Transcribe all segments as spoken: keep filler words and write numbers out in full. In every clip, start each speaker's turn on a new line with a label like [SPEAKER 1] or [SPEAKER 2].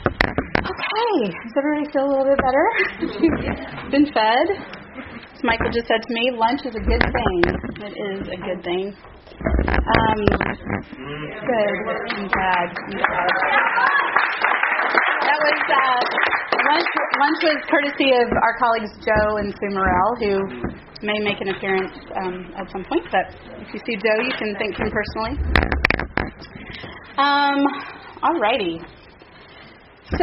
[SPEAKER 1] Okay, does everybody feel a little bit better? Been fed? As Michael just said to me, lunch is a good thing. It is a good thing. Um, good. I'm glad. I'm glad. That was uh, lunch. Lunch was courtesy of our colleagues Joe and Sue Morrell, who may make an appearance um, at some point. But if you see Joe, you can thank him personally. Um, alrighty. So,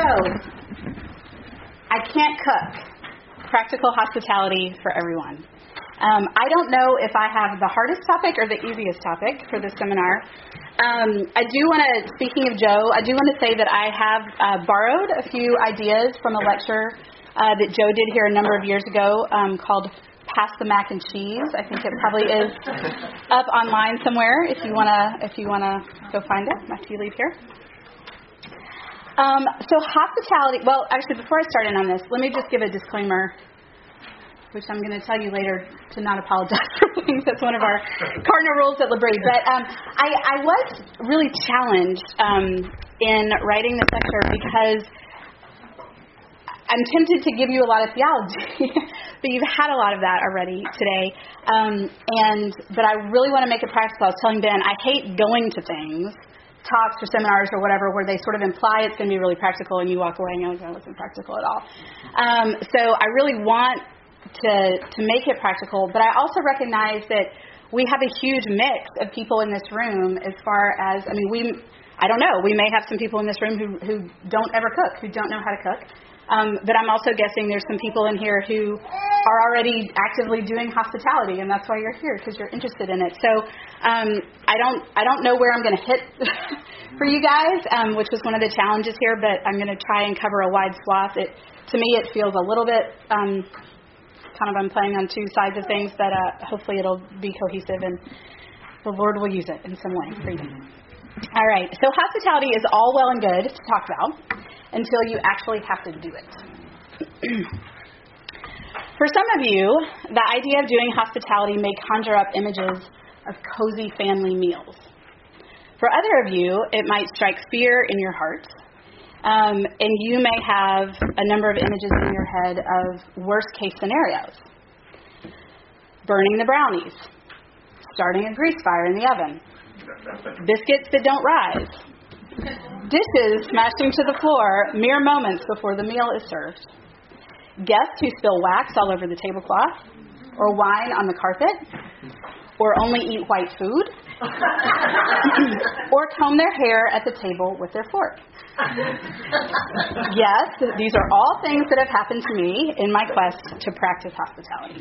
[SPEAKER 1] I can't cook. Practical hospitality for everyone. Um, I don't know if I have the hardest topic or the easiest topic for this seminar. Um, I do want to, speaking of Joe, I do want to say that I have uh, borrowed a few ideas from a lecture uh, that Joe did here a number of years ago um, called Pass the Mac and Cheese. I think it probably is up online somewhere if you want to if you want to go find it after you leave here. Um, so hospitality, well, actually, before I start in on this, let me just give a disclaimer, which I'm going to tell you later to not apologize for things. That's one of our cardinal rules at L'Abri. But um, I, I was really challenged um, in writing this lecture because I'm tempted to give you a lot of theology, but you've had a lot of that already today. Um, and but I really want to make it practical. I was telling Ben, I hate going to things, talks or seminars or whatever, where they sort of imply it's going to be really practical and you walk away and you're like, that wasn't practical at all. Um, so I really want to to make it practical, but I also recognize that we have a huge mix of people in this room as far as, I mean, we, I don't know, we may have some people in this room who, who don't ever cook, who don't know how to cook. Um, but I'm also guessing there's some people in here who are already actively doing hospitality, and that's why you're here, because you're interested in it. So um, I don't I don't know where I'm going to hit for you guys, um, which was one of the challenges here, but I'm going to try and cover a wide swath. It, to me, it feels a little bit um, kind of I'm playing on two sides of things, but uh, hopefully it'll be cohesive, and the Lord will use it in some way for you. All right, so hospitality is all well and good to talk about until you actually have to do it. For some of you, the idea of doing hospitality may conjure up images of cozy family meals. For other of you, it might strike fear in your heart, um, and you may have a number of images in your head of worst-case scenarios. Burning the brownies, starting a grease fire in the oven, biscuits that don't rise, dishes smashing to the floor mere moments before the meal is served. Guests who spill wax all over the tablecloth, or wine on the carpet, or only eat white food, or comb their hair at the table with their fork. Yes, these are all things that have happened to me in my quest to practice hospitality.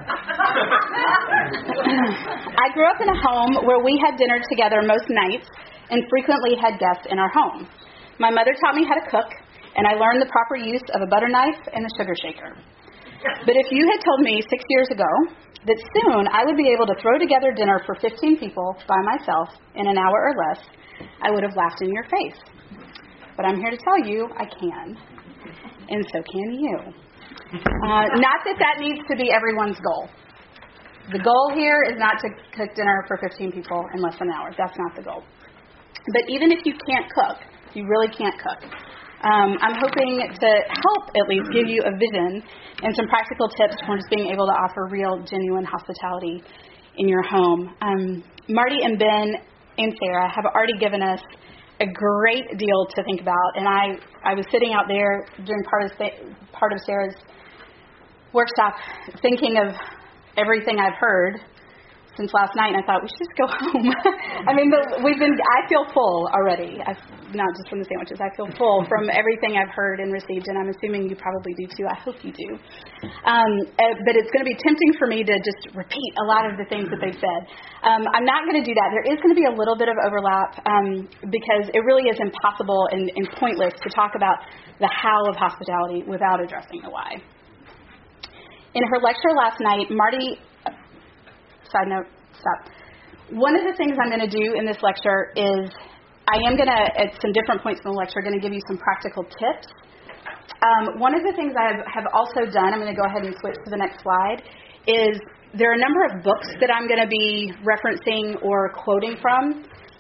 [SPEAKER 1] I grew up in a home where we had dinner together most nights and frequently had guests in our home. My mother taught me how to cook, and I learned the proper use of a butter knife and a sugar shaker. But if you had told me six years ago that soon I would be able to throw together dinner for fifteen people by myself in an hour or less, I would have laughed in your face. But I'm here to tell you I can, and so can you. Uh, not that that needs to be everyone's goal. The goal here is not to cook dinner for fifteen people in less than an hour. That's not the goal. But even if you can't cook, you really can't cook, um, I'm hoping to help at least give you a vision and some practical tips for just being able to offer real, genuine hospitality in your home. Um, Marty and Ben and Sarah have already given us a great deal to think about, and I, I was sitting out there during part of part of Sarah's workshop thinking of everything I've heard since last night, and I thought we should just go home. I mean, the, we've been. I feel full already. I've, not just from the sandwiches. I feel full from everything I've heard and received, and I'm assuming you probably do too. I hope you do. Um, uh, but it's going to be tempting for me to just repeat a lot of the things that they've said. Um, I'm not going to do that. There is going to be a little bit of overlap um, because it really is impossible and, and pointless to talk about the how of hospitality without addressing the why. In her lecture last night, Marty. Side note, stop. One of the things I'm going to do in this lecture is I am going to, at some different points in the lecture, going to give you some practical tips. Um, one of the things I have also done, I'm going to go ahead and switch to the next slide, is there are a number of books that I'm going to be referencing or quoting from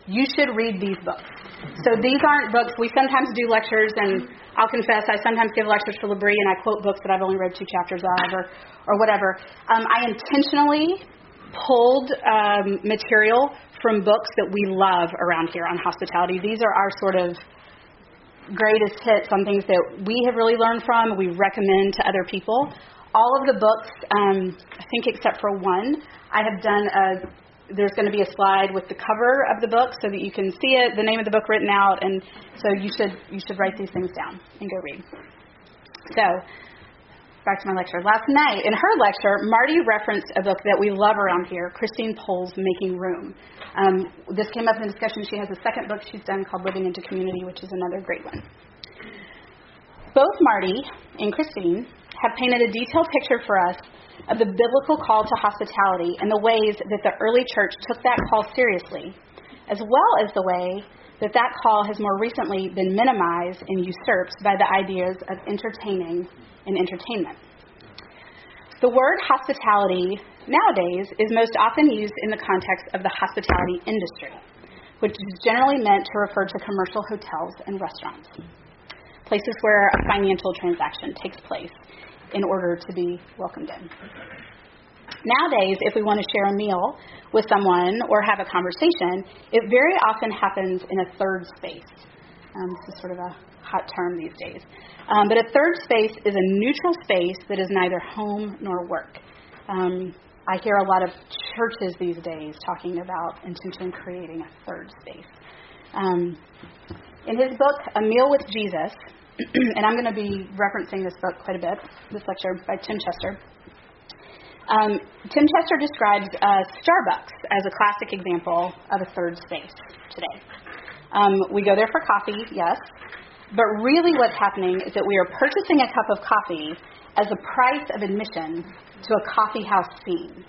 [SPEAKER 1] you should read these books. So these aren't books. We sometimes do lectures, and I'll confess, I sometimes give lectures for L'Abri, and I quote books that I've only read two chapters of or, or whatever. Um, I intentionally pulled um, material from books that we love around here on hospitality. These are our sort of greatest hits on things that we have really learned from, we recommend to other people. All of the books, um, I think except for one, I have done a there's going to be a slide with the cover of the book so that you can see it, the name of the book written out, and so you should you should write these things down and go read. So, back to my lecture. Last night, in her lecture, Marty referenced a book that we love around here, Christine Pohl's Making Room. Um, this came up in discussion. She has a second book she's done called Living into Community, which is another great one. Both Marty and Christine have painted a detailed picture for us of the biblical call to hospitality and the ways that the early church took that call seriously, as well as the way that that call has more recently been minimized and usurped by the ideas of entertaining and entertainment. The word hospitality nowadays is most often used in the context of the hospitality industry, which is generally meant to refer to commercial hotels and restaurants, places where a financial transaction takes place in order to be welcomed in. Nowadays, if we want to share a meal with someone or have a conversation, it very often happens in a third space. Um, this is sort of a hot term these days. Um, but a third space is a neutral space that is neither home nor work. Um, I hear a lot of churches these days talking about intentionally creating a third space. Um, in his book, A Meal with Jesus, and I'm going to be referencing this book quite a bit, this lecture by Tim Chester. Um, Tim Chester describes uh, Starbucks as a classic example of a third space today. Um, we go there for coffee, yes, but really what's happening is that we are purchasing a cup of coffee as a price of admission to a coffee house scene.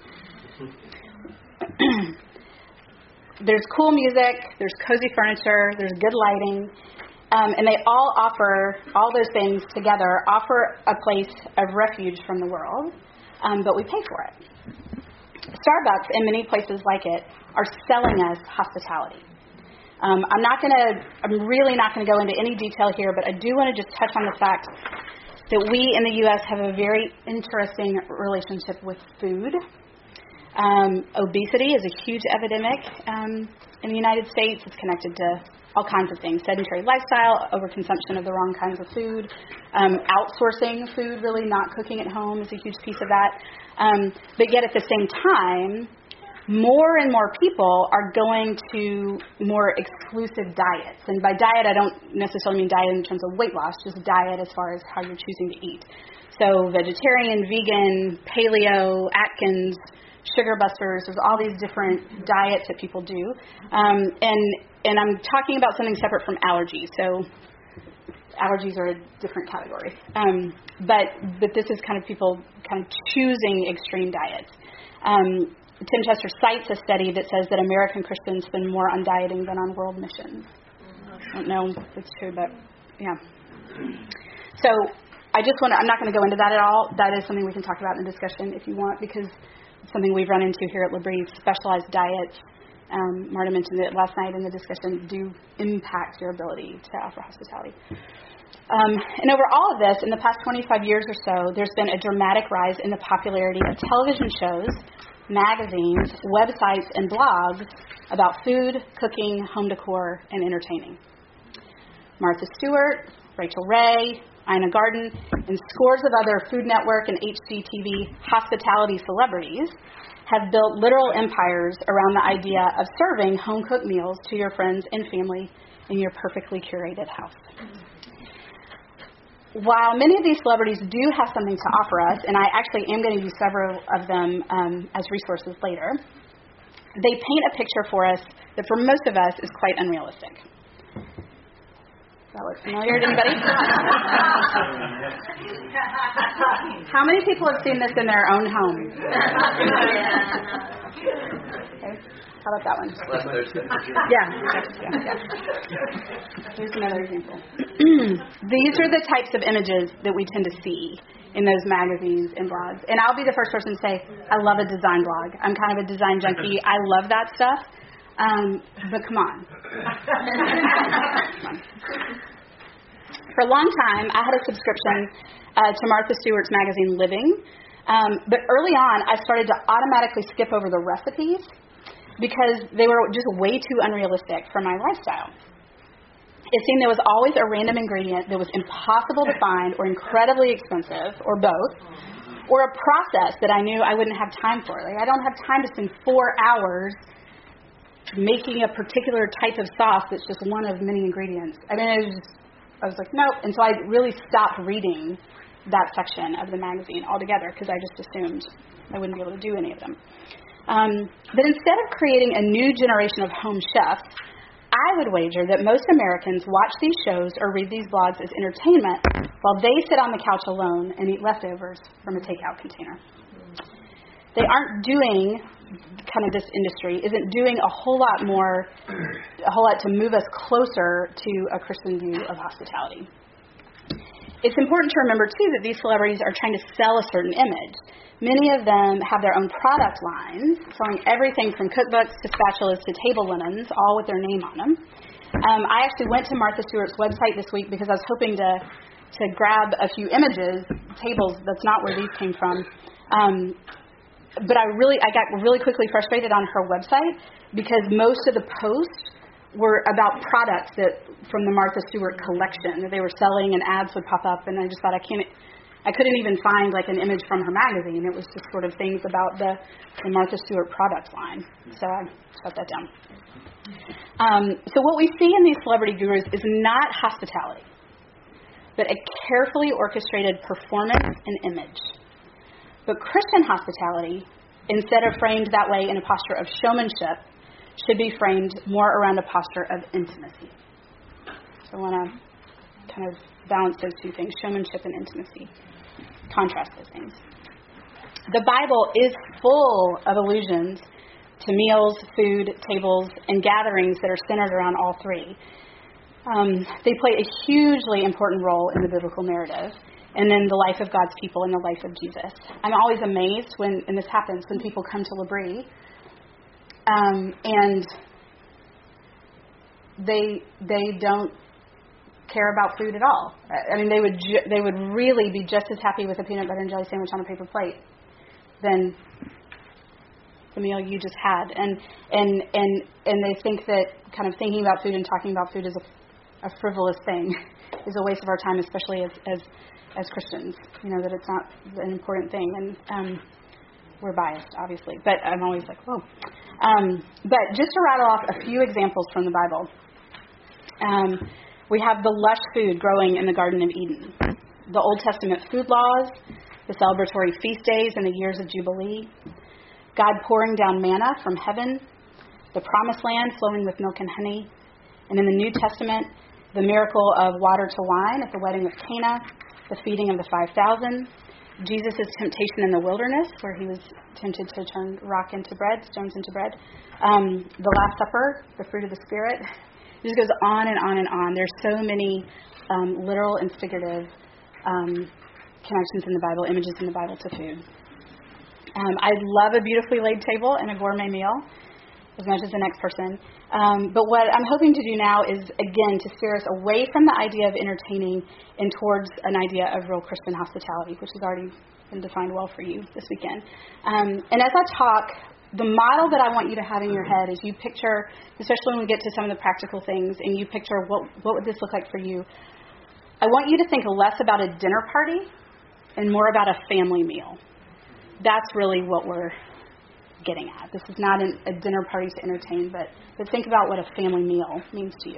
[SPEAKER 1] There's cool music, there's cozy furniture, there's good lighting, Um, and they all offer, all those things together, offer a place of refuge from the world, um, but we pay for it. Starbucks and many places like it are selling us hospitality. Um, I'm not going to, I'm really not going to go into any detail here, but I do want to just touch on the fact that we in the U S have a very interesting relationship with food. Um, obesity is a huge epidemic um, in the United States. It's connected to all kinds of things. Sedentary lifestyle, overconsumption of the wrong kinds of food, um, outsourcing food, really not cooking at home is a huge piece of that. Um, but yet at the same time, more and more people are going to more exclusive diets. And by diet, I don't necessarily mean diet in terms of weight loss, just diet as far as how you're choosing to eat. So vegetarian, vegan, paleo, Atkins, sugar busters, there's all these different diets that people do. Um, and and I'm talking about something separate from allergies. So allergies are a different category. Um, but but this is kind of people kind of choosing extreme diets. Um, Tim Chester cites a study that says that American Christians spend more on dieting than on world missions. I don't know if it's true, but yeah. So I just want to, I'm not going to go into that at all. That is something we can talk about in the discussion if you want, because it's something we've run into here at L'Abri. Specialized diets, um, Marta mentioned it last night in the discussion, do impact your ability to offer hospitality. Um, and over all of this, in the past twenty-five years or so, there's been a dramatic rise in the popularity of television shows, magazines, websites, and blogs about food, cooking, home decor, and entertaining. Martha Stewart, Rachel Ray, Ina Garten, and scores of other Food Network and H G T V hospitality celebrities have built literal empires around the idea of serving home-cooked meals to your friends and family in your perfectly curated house. While many of these celebrities do have something to offer us, and I actually am going to use several of them um, as resources later, they paint a picture for us that for most of us is quite unrealistic. Does that look familiar to anybody? How many people have seen this in their own home? Okay. How about that one? Yeah. yeah, yeah. Here's another example. These are the types of images that we tend to see in those magazines and blogs. And I'll be the first person to say, I love a design blog. I'm kind of a design junkie. I love that stuff. Um, but come on. Come on. For a long time, I had a subscription uh, to Martha Stewart's magazine, Living. Um, but early on, I started to automatically skip over the recipes because they were just way too unrealistic for my lifestyle. It seemed there was always a random ingredient that was impossible to find or incredibly expensive, or both, or a process that I knew I wouldn't have time for. Like, I don't have time to spend four hours making a particular type of sauce that's just one of many ingredients. I mean, it was just, I was like, nope. And so I really stopped reading that section of the magazine altogether because I just assumed I wouldn't be able to do any of them. Um, but instead of creating a new generation of home chefs, I would wager that most Americans watch these shows or read these blogs as entertainment while they sit on the couch alone and eat leftovers from a takeout container. They aren't doing, kind of this industry, isn't doing a whole lot more, a whole lot to move us closer to a Christian view of hospitality. It's important to remember, too, that these celebrities are trying to sell a certain image. Many of them have their own product lines, selling everything from cookbooks to spatulas to table linens, all with their name on them. Um, I actually went to Martha Stewart's website this week because I was hoping to to grab a few images, tables. That's not where these came from. Um, but I really, I got really quickly frustrated on her website because most of the posts were about products that from the Martha Stewart collection that they were selling, and ads would pop up, and I just thought I can't, I couldn't even find like an image from her magazine. It was just sort of things about the, the Martha Stewart product line. So I shut that down. Um, so what we see in these celebrity gurus is not hospitality, but a carefully orchestrated performance and image. But Christian hospitality, instead of framed that way in a posture of showmanship, should be framed more around a posture of intimacy. So I want to kind of balance those two things, showmanship and intimacy. Contrast those things. The Bible is full of allusions to meals, food, tables, and gatherings that are centered around all three. Um, they play a hugely important role in the biblical narrative and in the life of God's people and the life of Jesus. I'm always amazed when, and this happens, when people come to L'Abri um, and they they don't care about food at all. I mean, they would ju- they would really be just as happy with a peanut butter and jelly sandwich on a paper plate than the meal you just had. And and and and they think that kind of thinking about food and talking about food is a, a frivolous thing, is a waste of our time, especially as as as Christians. You know, that it's not an important thing. And um, we're biased, obviously, but I'm always like, whoa. Um, but just to rattle off a few examples from the Bible. Um, we have the lush food growing in the Garden of Eden, the Old Testament food laws, the celebratory feast days and the years of Jubilee, God pouring down manna from heaven, the promised land flowing with milk and honey, and in the New Testament, the miracle of water to wine at the wedding of Cana, the feeding of the five thousand, Jesus' temptation in the wilderness, where he was tempted to turn rock into bread, stones into bread, um, the Last Supper, the fruit of the Spirit. It just goes on and on and on. There's so many um, literal and figurative um, connections in the Bible, images in the Bible to food. Um, I love a beautifully laid table and a gourmet meal as much as the next person. Um, but what I'm hoping to do now is, again, to steer us away from the idea of entertaining and towards an idea of real Christian hospitality, which has already been defined well for you this weekend. Um, and as I talk, the model that I want you to have in your head is you picture, especially when we get to some of the practical things, and you picture what what would this look like for you. I want you to think less about a dinner party and more about a family meal. That's really what we're getting at. This is not an, a dinner party to entertain, but, but think about what a family meal means to you.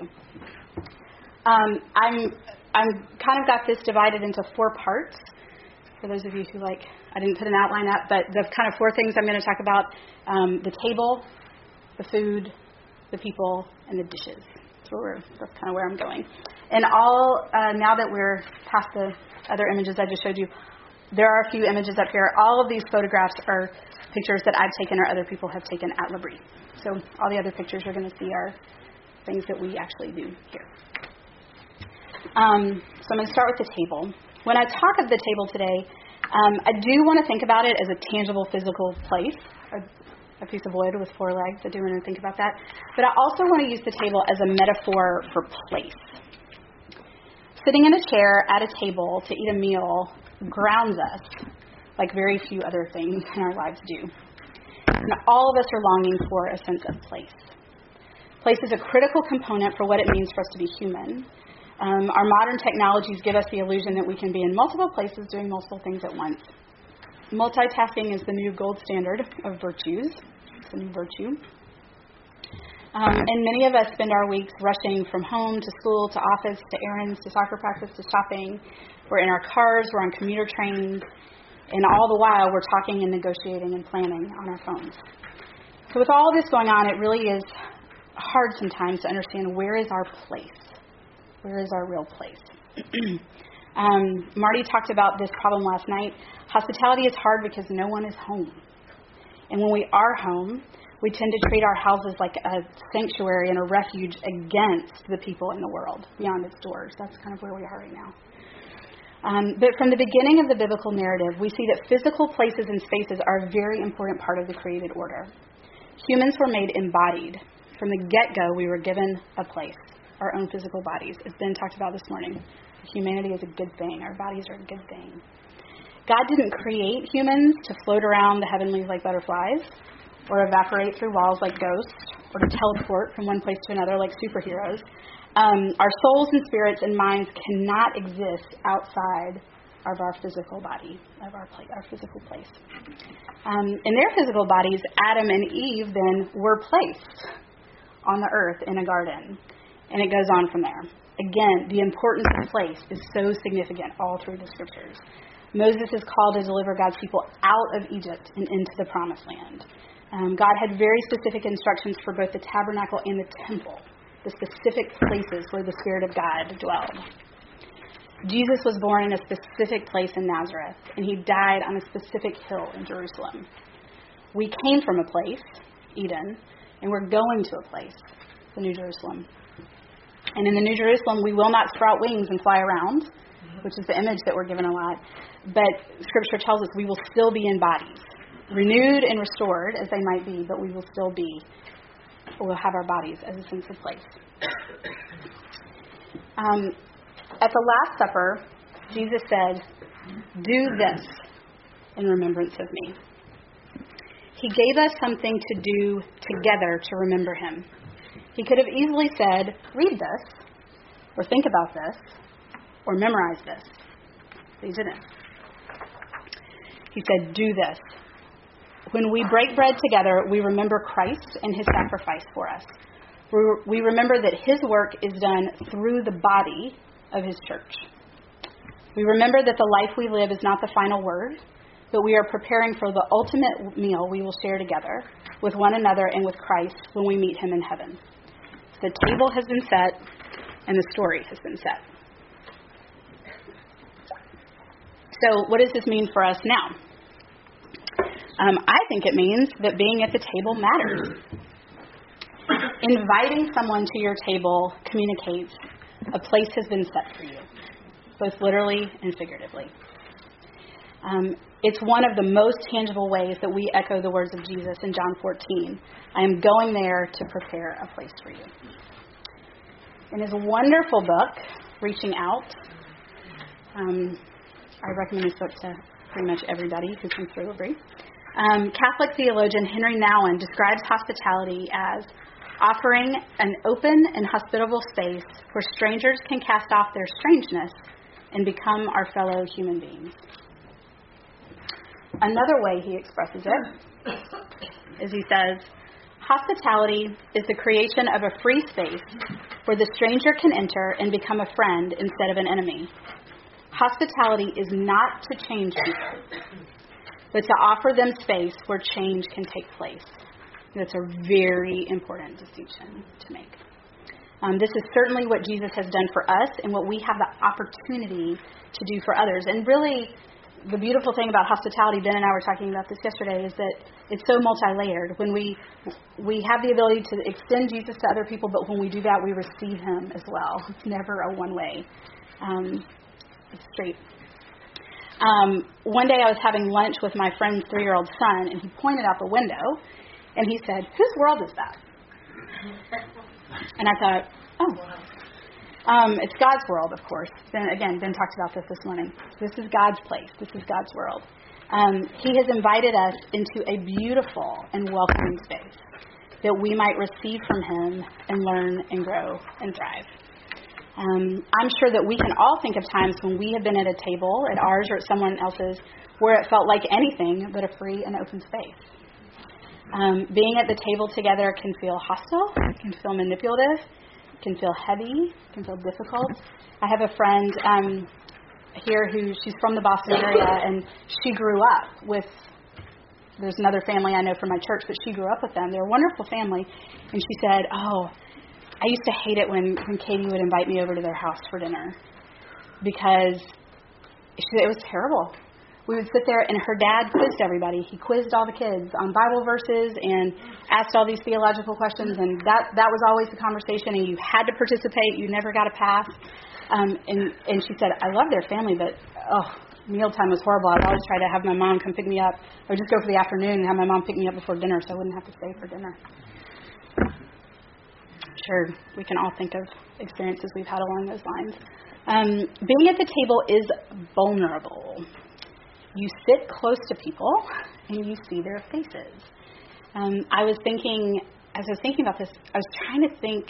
[SPEAKER 1] Um, I'm I'm kind of got this divided into four parts. For those of you who like, I didn't put an outline up, but the kind of four things I'm going to talk about: um, the table, the food, the people, and the dishes. That's where we're, that's kind of where I'm going. And all uh, now that we're past the other images I just showed you, there are a few images up here. All of these photographs are pictures that I've taken or other people have taken at L'Abri. So all the other pictures you're going to see are things that we actually do here. Um, so I'm going to start with the table. When I talk of the table today, um, I do want to think about it as a tangible physical place. a piece of wood with four legs. I do want to think about that. But I also want to use the table as a metaphor for place. Sitting in a chair at a table to eat a meal grounds us like very few other things in our lives do. And all of us are longing for a sense of place. Place is a critical component for what it means for us to be human. Um, our modern technologies give us the illusion that we can be in multiple places doing multiple things at once. Multitasking is the new gold standard of virtues. It's a new virtue. Um, and many of us spend our weeks rushing from home to school to office to errands to soccer practice to shopping. We're in our cars, we're on commuter trains, and all the while we're talking and negotiating and planning on our phones. So with all this going on, it really is hard sometimes to understand where is our place. Where is our real place? um, Marty talked about this problem last night. Hospitality is hard because no one is home. And when we are home, we tend to treat our houses like a sanctuary and a refuge against the people in the world beyond its doors. That's kind of where we are right now. Um, but from the beginning of the biblical narrative, we see that physical places and spaces are a very important part of the created order. Humans were made embodied. From the get-go, we were given a place, our own physical bodies. As Ben talked about this morning, humanity is a good thing. Our bodies are a good thing. God didn't create humans to float around the heavenlies like butterflies, or evaporate through walls like ghosts, or to teleport from one place to another like superheroes. Um, our souls and spirits and minds cannot exist outside of our physical body, of our, place, our physical place. Um, in their physical bodies, Adam and Eve then were placed on the earth in a garden. And it goes on from there. Again, the importance of place is so significant all through the scriptures. Moses is called to deliver God's people out of Egypt and into the promised land. Um, God had very specific instructions for both the tabernacle and the temple, the specific places where the Spirit of God dwelled. Jesus was born in a specific place in Nazareth, and he died on a specific hill in Jerusalem. We came from a place, Eden, and we're going to a place, the New Jerusalem. And in the New Jerusalem, we will not sprout wings and fly around, which is the image that we're given a lot. But Scripture tells us we will still be in bodies, renewed and restored as they might be, but we will still be, we'll have our bodies as a sense of place. Um, at the Last Supper, Jesus said, "Do this in remembrance of me." He gave us something to do together to remember him. He could have easily said, "Read this," or "Think about this," or "Memorize this." But he didn't. He said, "Do this." When we break bread together, we remember Christ and his sacrifice for us. We remember that his work is done through the body of his church. We remember that the life we live is not the final word, but we are preparing for the ultimate meal we will share together with one another and with Christ when we meet him in heaven. The table has been set, and the story has been set. So what does this mean for us now? Um, I think it means that being at the table matters. Inviting someone to your table communicates a place has been set for you, both literally and figuratively. Um, it's one of the most tangible ways that we echo the words of Jesus in John fourteen. I am going there to prepare a place for you. In his wonderful book, Reaching Out, um, I recommend this book to pretty much everybody who comes through agree. Um, Catholic theologian Henry Nouwen describes hospitality as offering an open and hospitable space where strangers can cast off their strangeness and become our fellow human beings. Another way he expresses it is he says, hospitality is the creation of a free space where the stranger can enter and become a friend instead of an enemy. Hospitality is not to change people, but to offer them space where change can take place. That's a very important distinction to make. Um, this is certainly what Jesus has done for us and what we have the opportunity to do for others. And really, the beautiful thing about hospitality, Ben and I were talking about this yesterday, is that it's so multi-layered. When we we have the ability to extend Jesus to other people, but when we do that, we receive him as well. It's never a one-way. Um, it's straight. Um, one day I was having lunch with my friend's three-year-old son, and he pointed out the window, And he said, whose world is that? And I thought, oh, um, it's God's world, of course. Ben, again, Ben talked about this this morning. This is God's place. This is God's world. Um, he has invited us into a beautiful and welcoming space that we might receive from him and learn and grow and thrive. Um, I'm sure that we can all think of times when we have been at a table, at ours or at someone else's, where it felt like anything but a free and open space. Um, being at the table together can feel hostile, can feel manipulative, can feel heavy, can feel difficult. I have a friend um, here who, she's from the Boston area, and she grew up with, there's another family I know from my church, but she grew up with them. They're a wonderful family. And she said, oh, I used to hate it when, when Katie would invite me over to their house for dinner because she said it was terrible. We would sit there, and her dad quizzed everybody. He quizzed all the kids on Bible verses and asked all these theological questions, and that, that was always the conversation, and you had to participate. You never got a pass. Um, and, and she said, I love their family, but, oh, mealtime was horrible. I'd always try to have my mom come pick me up, or just go for the afternoon and have my mom pick me up before dinner so I wouldn't have to stay for dinner. Sure, we can all think of experiences we've had along those lines. Um, being at the table is vulnerable. You sit close to people and you see their faces. Um, I was thinking, as I was thinking about this, I was trying to think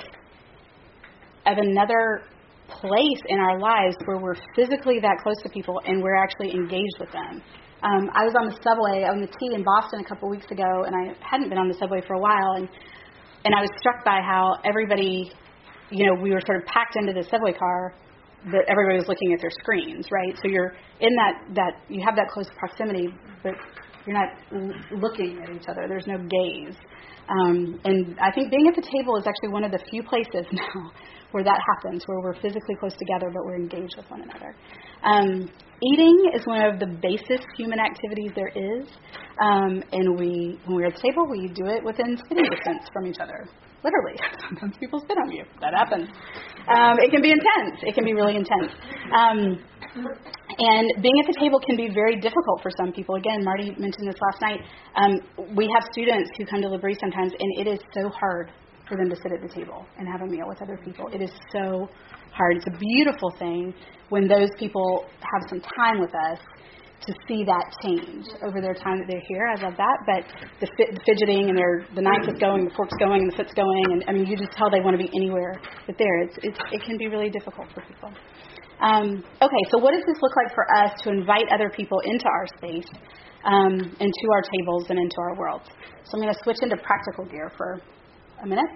[SPEAKER 1] of another place in our lives where we're physically that close to people and we're actually engaged with them. Um, I was on the subway, on the T in Boston a couple weeks ago, and I hadn't been on the subway for a while, and and I was struck by how everybody, you know, we were sort of packed into the subway car, that everybody was looking at their screens, right? So you're in that, that you have that close proximity, but you're not l- looking at each other. There's no gaze. Um, and I think being at the table is actually one of the few places now where that happens, where we're physically close together, but we're engaged with one another. Um, eating is one of the basest human activities there is. Um, and we, when we're at the table, we do it within spitting distance from each other. Literally. Sometimes people spit on you. That happens. Um, it can be intense. It can be really intense. Um, and being at the table can be very difficult for some people. Again, Marty mentioned this last night. Um, we have students who come to L'Abri sometimes, and it is so hard for them to sit at the table and have a meal with other people. It is so hard. It's a beautiful thing when those people have some time with us to see that change over their time that they're here. I love that. But the, fi- the fidgeting and their, the knife is going, the fork's going, and the foot's going, and I mean, you just tell they want to be anywhere but there. It's, it's, it can be really difficult for people. Um, okay, so what does this look like for us to invite other people into our space, um, into our tables, and into our worlds? So I'm going to switch into practical gear for a minute.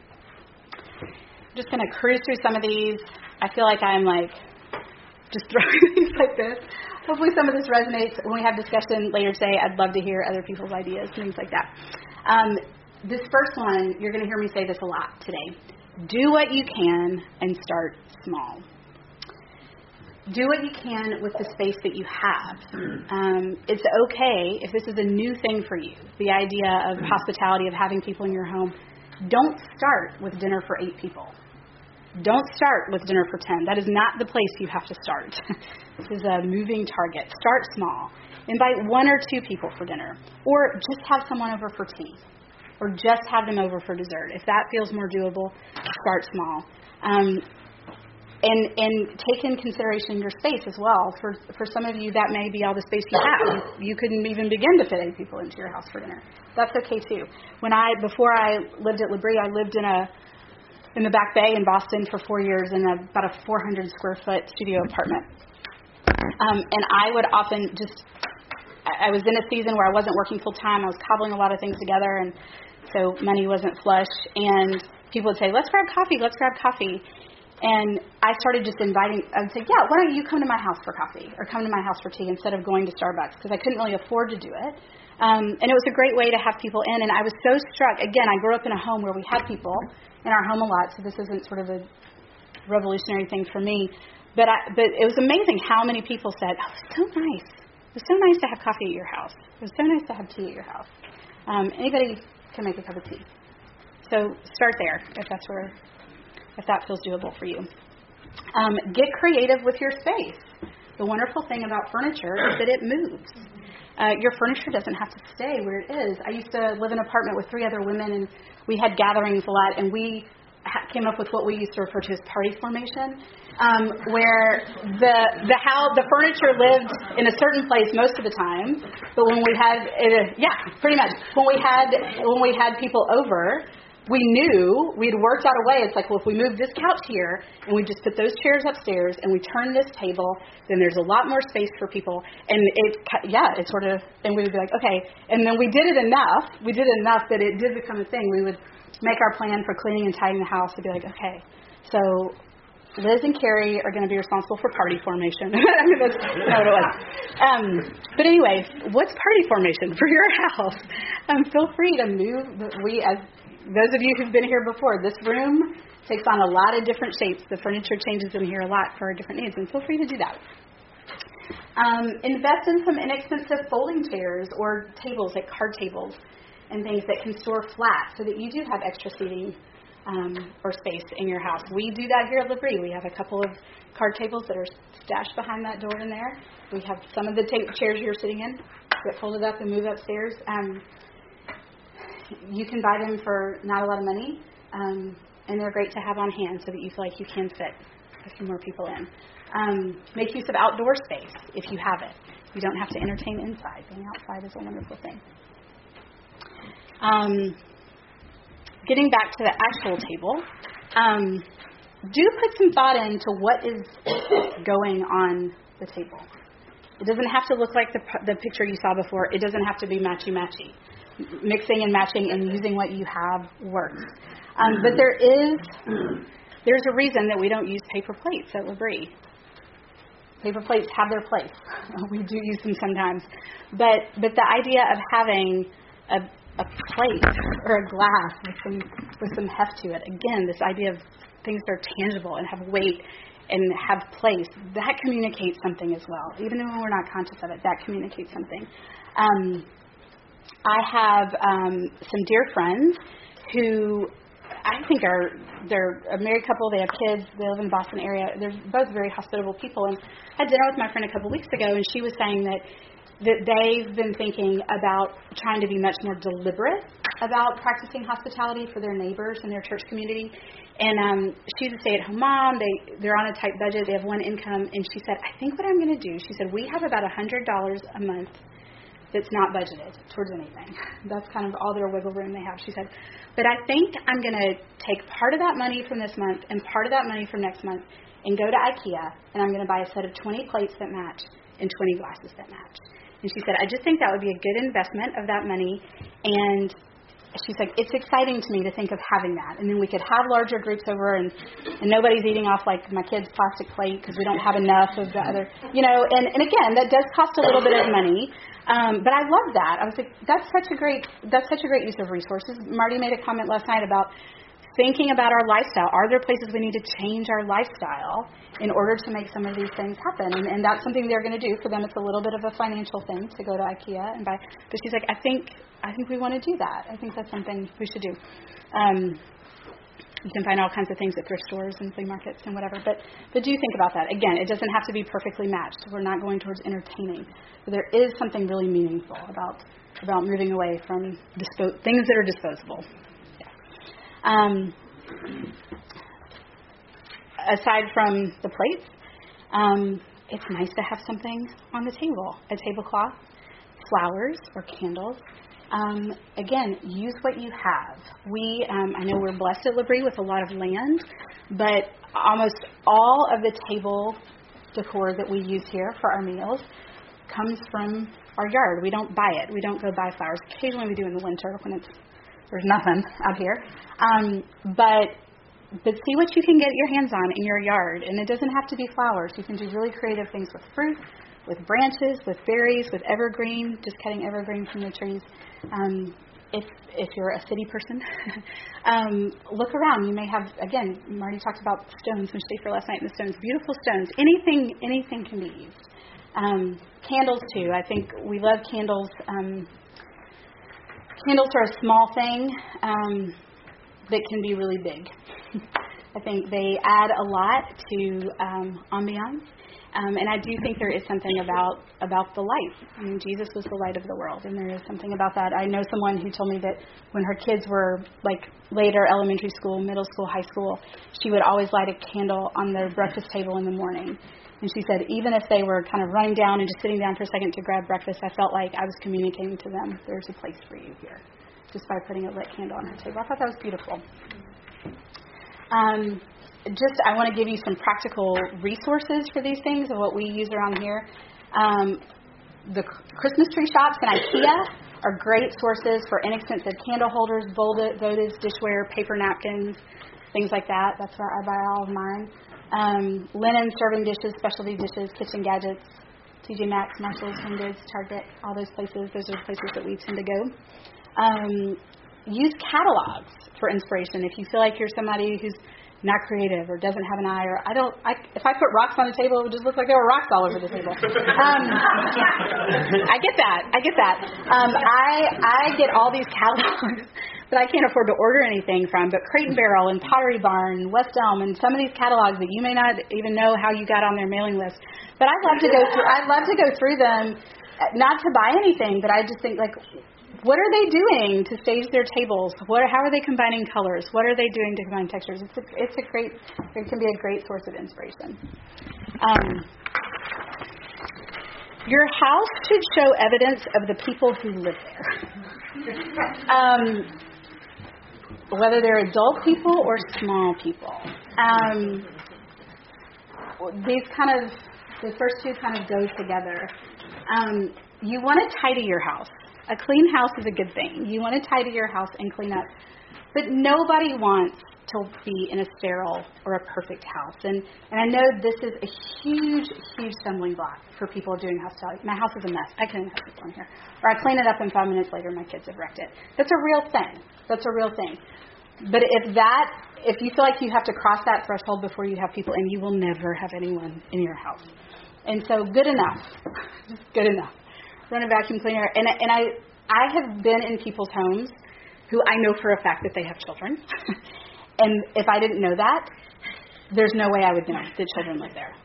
[SPEAKER 1] I'm just going to cruise through some of these. I feel like I'm like just throwing things like this. Hopefully some of this resonates. When we have discussion later today, I'd love to hear other people's ideas, things like that. Um, this first one, you're going to hear me say this a lot today. Do what you can and start small. Do what you can with the space that you have. Um, it's okay if this is a new thing for you, the idea of hospitality, of having people in your home. Don't start with dinner for eight people. Don't start with dinner for ten. That is not the place you have to start. This is a moving target. Start small. Invite one or two people for dinner. Or just have someone over for tea. Or just have them over for dessert. If that feels more doable, start small. Um, and and take in consideration your space as well. For for some of you, that may be all the space you have. You, you couldn't even begin to fit eight people into your house for dinner. That's okay too. When I before I lived at L'Abri, I lived in a in the Back Bay in Boston for four years in a, about a four hundred square foot studio apartment. Um, and I would often just, I was in a season where I wasn't working full time. I was cobbling a lot of things together, and so money wasn't flush. And people would say, let's grab coffee, let's grab coffee. And I started just inviting, I would say, yeah, why don't you come to my house for coffee or come to my house for tea instead of going to Starbucks, because I couldn't really afford to do it. Um, and it was a great way to have people in. And I was so struck. Again, I grew up in a home where we had people in our home a lot, so this isn't sort of a revolutionary thing for me. But I, but it was amazing how many people said, oh, it was so nice. It was so nice to have coffee at your house. It was so nice to have tea at your house. Um, anybody can make a cup of tea. So start there if that's where, if that feels doable for you. Um, get creative with your space. The wonderful thing about furniture is that it moves. Uh, your furniture doesn't have to stay where it is. I used to live in an apartment with three other women, and we had gatherings a lot, and we ha- came up with what we used to refer to as party formation, um, where the the how the furniture lived in a certain place most of the time, but when we had uh, yeah, pretty much when we had when we had people over, we knew we'd worked out a way. It's like, well, if we move this couch here and we just put those chairs upstairs and we turn this table, then there's a lot more space for people. And it, yeah, it sort of, and we would be like, okay. And then we did it enough. We did it enough that it did become a thing. We would make our plan for cleaning and tidying the house to be like, okay, so Liz and Carrie are going to be responsible for party formation. I mean, that's not what it was. Um, but anyway, what's party formation for your house? Um, feel free to move. We, as those of you who've been here before, this room takes on a lot of different shapes. The furniture changes in here a lot for our different needs, and feel free to do that. Um, invest in some inexpensive folding chairs or tables, like card tables, and things that can store flat so that you do have extra seating um, or space in your house. We do that here at Labrie. We have a couple of card tables that are stashed behind that door in there. We have some of the ta- chairs you're sitting in get folded up and moved upstairs. Um, You can buy them for not a lot of money, um, and they're great to have on hand so that you feel like you can fit a few more people in. Um, make use of outdoor space if you have it. You don't have to entertain inside. Being outside is a wonderful thing. Um, getting back to the actual table, um, do put some thought into what is going on the table. It doesn't have to look like the, the picture you saw before. It doesn't have to be matchy-matchy. Mixing and matching and using what you have works. Um, but there is, there's a reason that we don't use paper plates at Labrie. Paper plates have their place. We do use them sometimes. But but the idea of having a, a plate or a glass with some, with some heft to it, again, this idea of things that are tangible and have weight and have place, that communicates something as well. Even when we're not conscious of it, that communicates something. Um, I have um, some dear friends who I think are, they're a married couple, they have kids, they live in the Boston area. They're both very hospitable people. And I had dinner with my friend a couple weeks ago, and she was saying that, that they've been thinking about trying to be much more deliberate about practicing hospitality for their neighbors and their church community. And um, she's a stay-at-home mom. They, they're on a tight budget. They have one income. And she said, I think what I'm going to do, she said, we have about one hundred dollars a month that's not budgeted towards anything. That's kind of all their wiggle room they have. She said, but I think I'm going to take part of that money from this month and part of that money from next month and go to IKEA, and I'm going to buy a set of twenty plates that match and twenty glasses that match. And she said, I just think that would be a good investment of that money. And she's like, it's exciting to me to think of having that. And then we could have larger groups over, and, and nobody's eating off like my kid's plastic plate because we don't have enough of the other, you know, and, and again, that does cost a little bit of money. Um, but I love that. I was like, that's such a great, that's such a great use of resources. Marty made a comment last night about thinking about our lifestyle. Are there places we need to change our lifestyle in order to make some of these things happen? And, and that's something they're going to do. For them, it's a little bit of a financial thing to go to IKEA and buy. But she's like, I think, I think we want to do that. I think that's something we should do. Um, You can find all kinds of things at thrift stores and flea markets and whatever. But but do think about that. Again, it doesn't have to be perfectly matched. We're not going towards entertaining. But there is something really meaningful about about moving away from dispo- things that are disposable. Yeah. Um, aside from the plates, um, it's nice to have something on the table. A tablecloth, flowers, or candles. Um, again, use what you have. We, um, I know we're blessed at Labrie with a lot of land, but almost all of the table decor that we use here for our meals comes from our yard. We don't buy it. We don't go buy flowers. Occasionally we do in the winter when it's there's nothing out here. Um, but but see what you can get your hands on in your yard, and it doesn't have to be flowers. You can do really creative things with fruit, with branches, with berries, with evergreen, just cutting evergreen from the trees. Um, if if you're a city person, um, look around. You may have, again, Marty talked about stones when she stayed for last night, and the stones, beautiful stones. Anything anything can be used. Um, candles, too. I think we love candles. Um, candles are a small thing um, that can be really big. I think they add a lot to um, ambiance. Um, and I do think there is something about about the light. I mean, Jesus was the light of the world, and there is something about that. I know someone who told me that when her kids were like later elementary school, middle school, high school, she would always light a candle on their breakfast table in the morning. And she said, even if they were kind of running down and just sitting down for a second to grab breakfast, I felt like I was communicating to them, there's a place for you here, just by putting a lit candle on her table. I thought that was beautiful. Um, just, I want to give you some practical resources for these things of what we use around here. Um, the Christmas tree shops and IKEA are great sources for inexpensive candle holders, votives, dishware, paper napkins, things like that. That's where I buy all of mine. Um, linen, serving dishes, specialty dishes, kitchen gadgets, T J Maxx, Marshalls, Home Goods, Target, all those places. Those are places that we tend to go. Um, use catalogs for inspiration. If you feel like you're somebody who's not creative or doesn't have an eye, or I don't, I, if I put rocks on the table, it would just look like there were rocks all over the table. Um, I get that. I get that. Um, I I get all these catalogs that I can't afford to order anything from, but Crate and Barrel and Pottery Barn, West Elm, and some of these catalogs that you may not even know how you got on their mailing list. But I love to go through. I love to go through them, not to buy anything, but I just think like, what are they doing to stage their tables? What? How are they combining colors? What are they doing to combine textures? It's a, it's a great, it can be a great source of inspiration. Um, your house should show evidence of the people who live there. um, whether they're adult people or small people. Um, these kind of, the first two kind of go together. Um, you want to tidy your house. A clean house is a good thing. You want to tidy your house and clean up. But nobody wants to be in a sterile or a perfect house. And, and I know this is a huge, huge stumbling block for people doing hospitality. My house is a mess. I couldn't have this one here. Or I clean it up and five minutes later my kids have wrecked it. That's a real thing. That's a real thing. But if that, if you feel like you have to cross that threshold before you have people in, you will never have anyone in your house. And so good enough. Just good enough. Run a vacuum cleaner. And, and I, I have been in people's homes who I know for a fact that they have children. And if I didn't know that, there's no way I would know that children live there.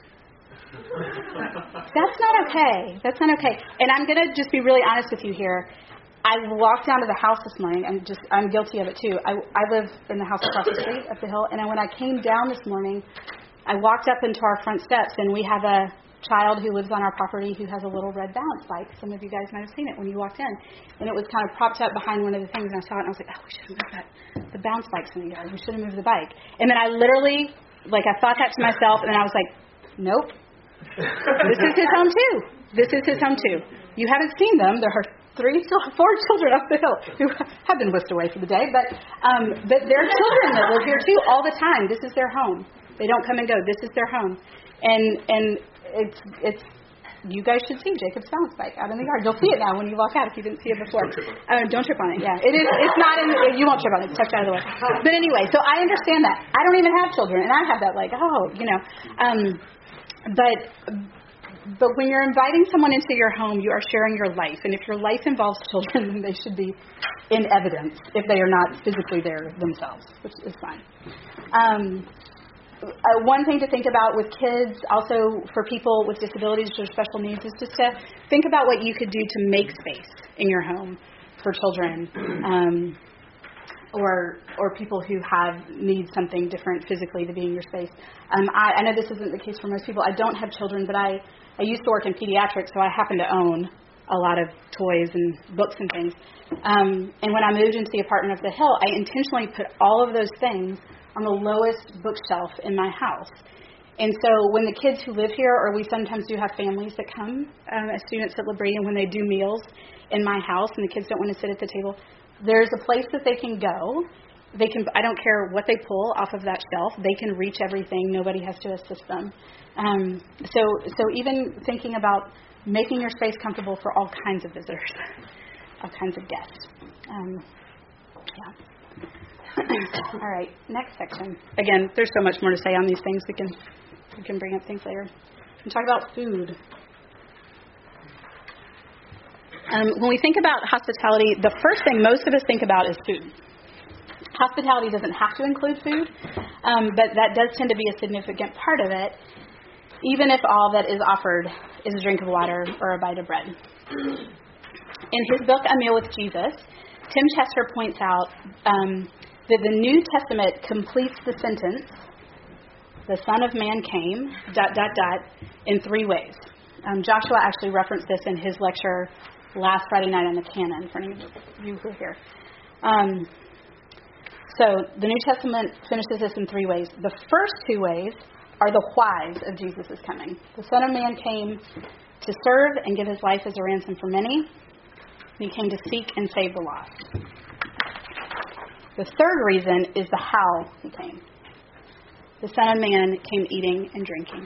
[SPEAKER 1] That's not okay. That's not okay. And I'm going to just be really honest with you here. I walked down to the house this morning, and just I'm guilty of it too. I, I live in the house across the street up the hill, and when I came down this morning, I walked up into our front steps, and we have a child who lives on our property who has a little red balance bike. Some of you guys might have seen it when you walked in. And it was kind of propped up behind one of the things, and I saw it, and I was like, oh, we should have moved that. The bounce bike's in the yard. We should have moved the bike. And then I literally, like, I thought that to myself, and then I was like, nope. This is his home, too. This is his home, too. You haven't seen them. There are three, four children up the hill who have been whisked away for the day, but um, but there are children that live here, too, all the time. This is their home. They don't come and go. This is their home. And and it's it's you guys should see Jacob's balance bike out in the yard. You'll see it now when you walk out if you didn't see it before. Uh, don't trip on it. Yeah, it is. It's not in. The, you won't trip on it. It's tucked out of the way. But anyway, so I understand that. I don't even have children, and I have that like oh, you know. Um, but but when you're inviting someone into your home, you are sharing your life, and if your life involves children, then they should be in evidence if they are not physically there themselves, which is fine. Um, Uh, one thing to think about with kids, also for people with disabilities or special needs, is just to think about what you could do to make space in your home for children, um, or or people who have need something different physically to be in your space. Um, I, I know this isn't the case for most people. I don't have children, but I, I used to work in pediatrics, so I happen to own a lot of toys and books and things. Um, and when I moved into the apartment up the hill, I intentionally put all of those things on the lowest bookshelf in my house. And so when the kids who live here, or we sometimes do have families that come um, as students at Labrie, and when they do meals in my house and the kids don't want to sit at the table, there's a place that they can go. They can. I don't care what they pull off of that shelf. They can reach everything. Nobody has to assist them. Um, so, so even thinking about making your space comfortable for all kinds of visitors, all kinds of guests. Um, yeah. All right, next section. Again, there's so much more to say on these things. We can we can bring up things later. We talk about food. Um, when we think about hospitality, the first thing most of us think about is food. Hospitality doesn't have to include food, um, but that does tend to be a significant part of it. even if all that is offered is a drink of water or a bite of bread. In his book, A Meal with Jesus, Tim Chester points out um, that the New Testament completes the sentence, the Son of Man came, dot, dot, dot, in three ways. Um, Joshua actually referenced this in his lecture last Friday night on the canon, for any of you who are here. Um, so the New Testament finishes this in three ways. The first two ways are the whys of Jesus' coming. The Son of Man came to serve and give his life as a ransom for many. He came to seek and save the lost. The third reason is the how he came. The Son of Man came eating and drinking.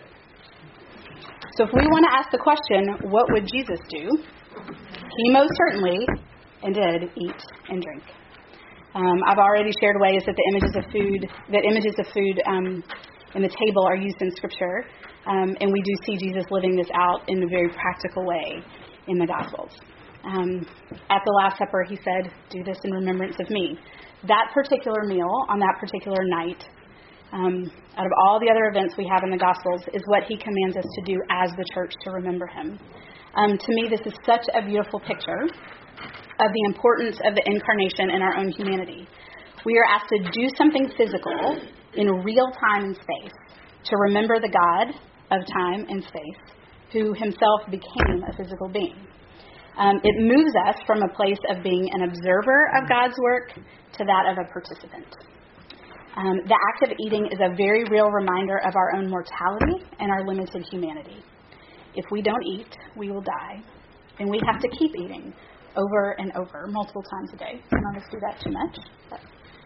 [SPEAKER 1] So if we want to ask the question, what would Jesus do? He most certainly and did eat and drink. Um, I've already shared ways that the images of food, that images of food um, in the table are used in Scripture, um, and we do see Jesus living this out in a very practical way in the Gospels. Um, at the Last Supper, he said, "Do this in remembrance of me." That particular meal on that particular night, um, out of all the other events we have in the Gospels, is what he commands us to do as the church to remember him. Um, to me, this is such a beautiful picture of the importance of the incarnation in our own humanity. We are asked to do something physical in real time and space to remember the God of time and space who himself became a physical being. Um, it moves us from a place of being an observer of God's work to that of a participant. Um, the act of eating is a very real reminder of our own mortality and our limited humanity. If we don't eat, we will die. And we have to keep eating over and over, multiple times a day. Some of us do that too much. But,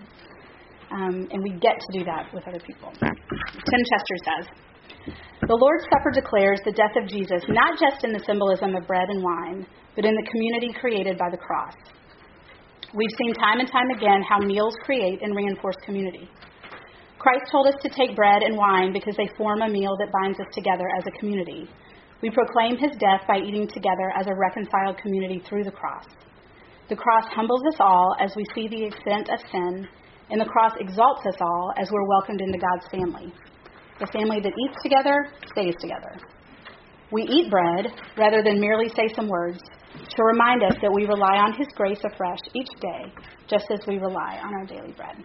[SPEAKER 1] um, and we get to do that with other people. Tim Chester says, "The Lord's Supper declares the death of Jesus not just in the symbolism of bread and wine, but in the community created by the cross. We've seen time and time again how meals create and reinforce community. Christ told us to take bread and wine because they form a meal that binds us together as a community. We proclaim his death by eating together as a reconciled community through the cross. The cross humbles us all as we see the extent of sin, and the cross exalts us all as we're welcomed into God's family. The family that eats together stays together. We eat bread rather than merely say some words to remind us that we rely on his grace afresh each day, just as we rely on our daily bread."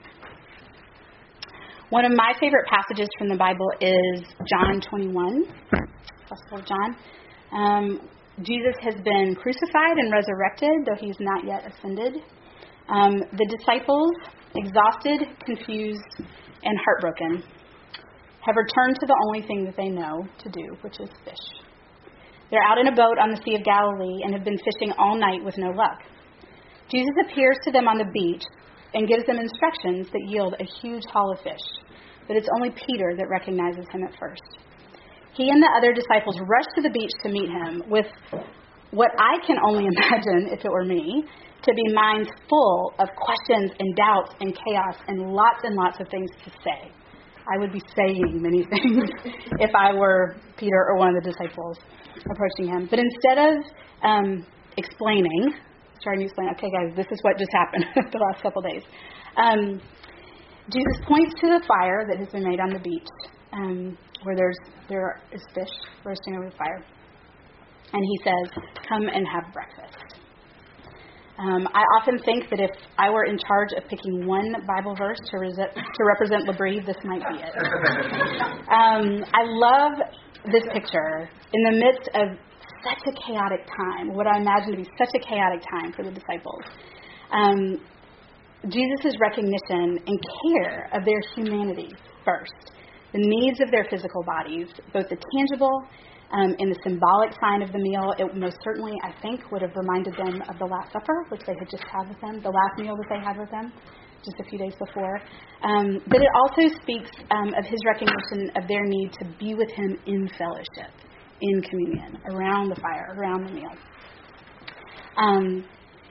[SPEAKER 1] One of my favorite passages from the Bible is John twenty-one, Gospel of John. Um, Jesus has been crucified and resurrected, though he's not yet ascended. Um, the disciples, exhausted, confused, and heartbroken, have returned to the only thing that they know to do, which is fish. They're out in a boat on the Sea of Galilee and have been fishing all night with no luck. Jesus appears to them on the beach and gives them instructions that yield a huge haul of fish, but it's only Peter that recognizes him at first. He and the other disciples rush to the beach to meet him with what I can only imagine, if it were me, to be minds full of questions and doubts and chaos and lots and lots of things to say. I would be saying many things if I were Peter or one of the disciples approaching him. But instead of um, explaining, starting to explain, okay, guys, this is what just happened the last couple days, um, Jesus points to the fire that has been made on the beach, um, where there's there is fish roasting over the fire. And he says, "Come and have breakfast." Um, I often think that if I were in charge of picking one Bible verse to, rese- to represent L'Abri, this might be it. um, I love this picture in the midst of such a chaotic time, what I imagine to be such a chaotic time for the disciples. Um, Jesus' recognition and care of their humanity first, the needs of their physical bodies, both the tangible Um, in the symbolic sign of the meal. It most certainly, I think, would have reminded them of the Last Supper, which they had just had with him, the last meal that they had with him just a few days before. Um, but it also speaks um, of his recognition of their need to be with him in fellowship, in communion, around the fire, around the meal. Um,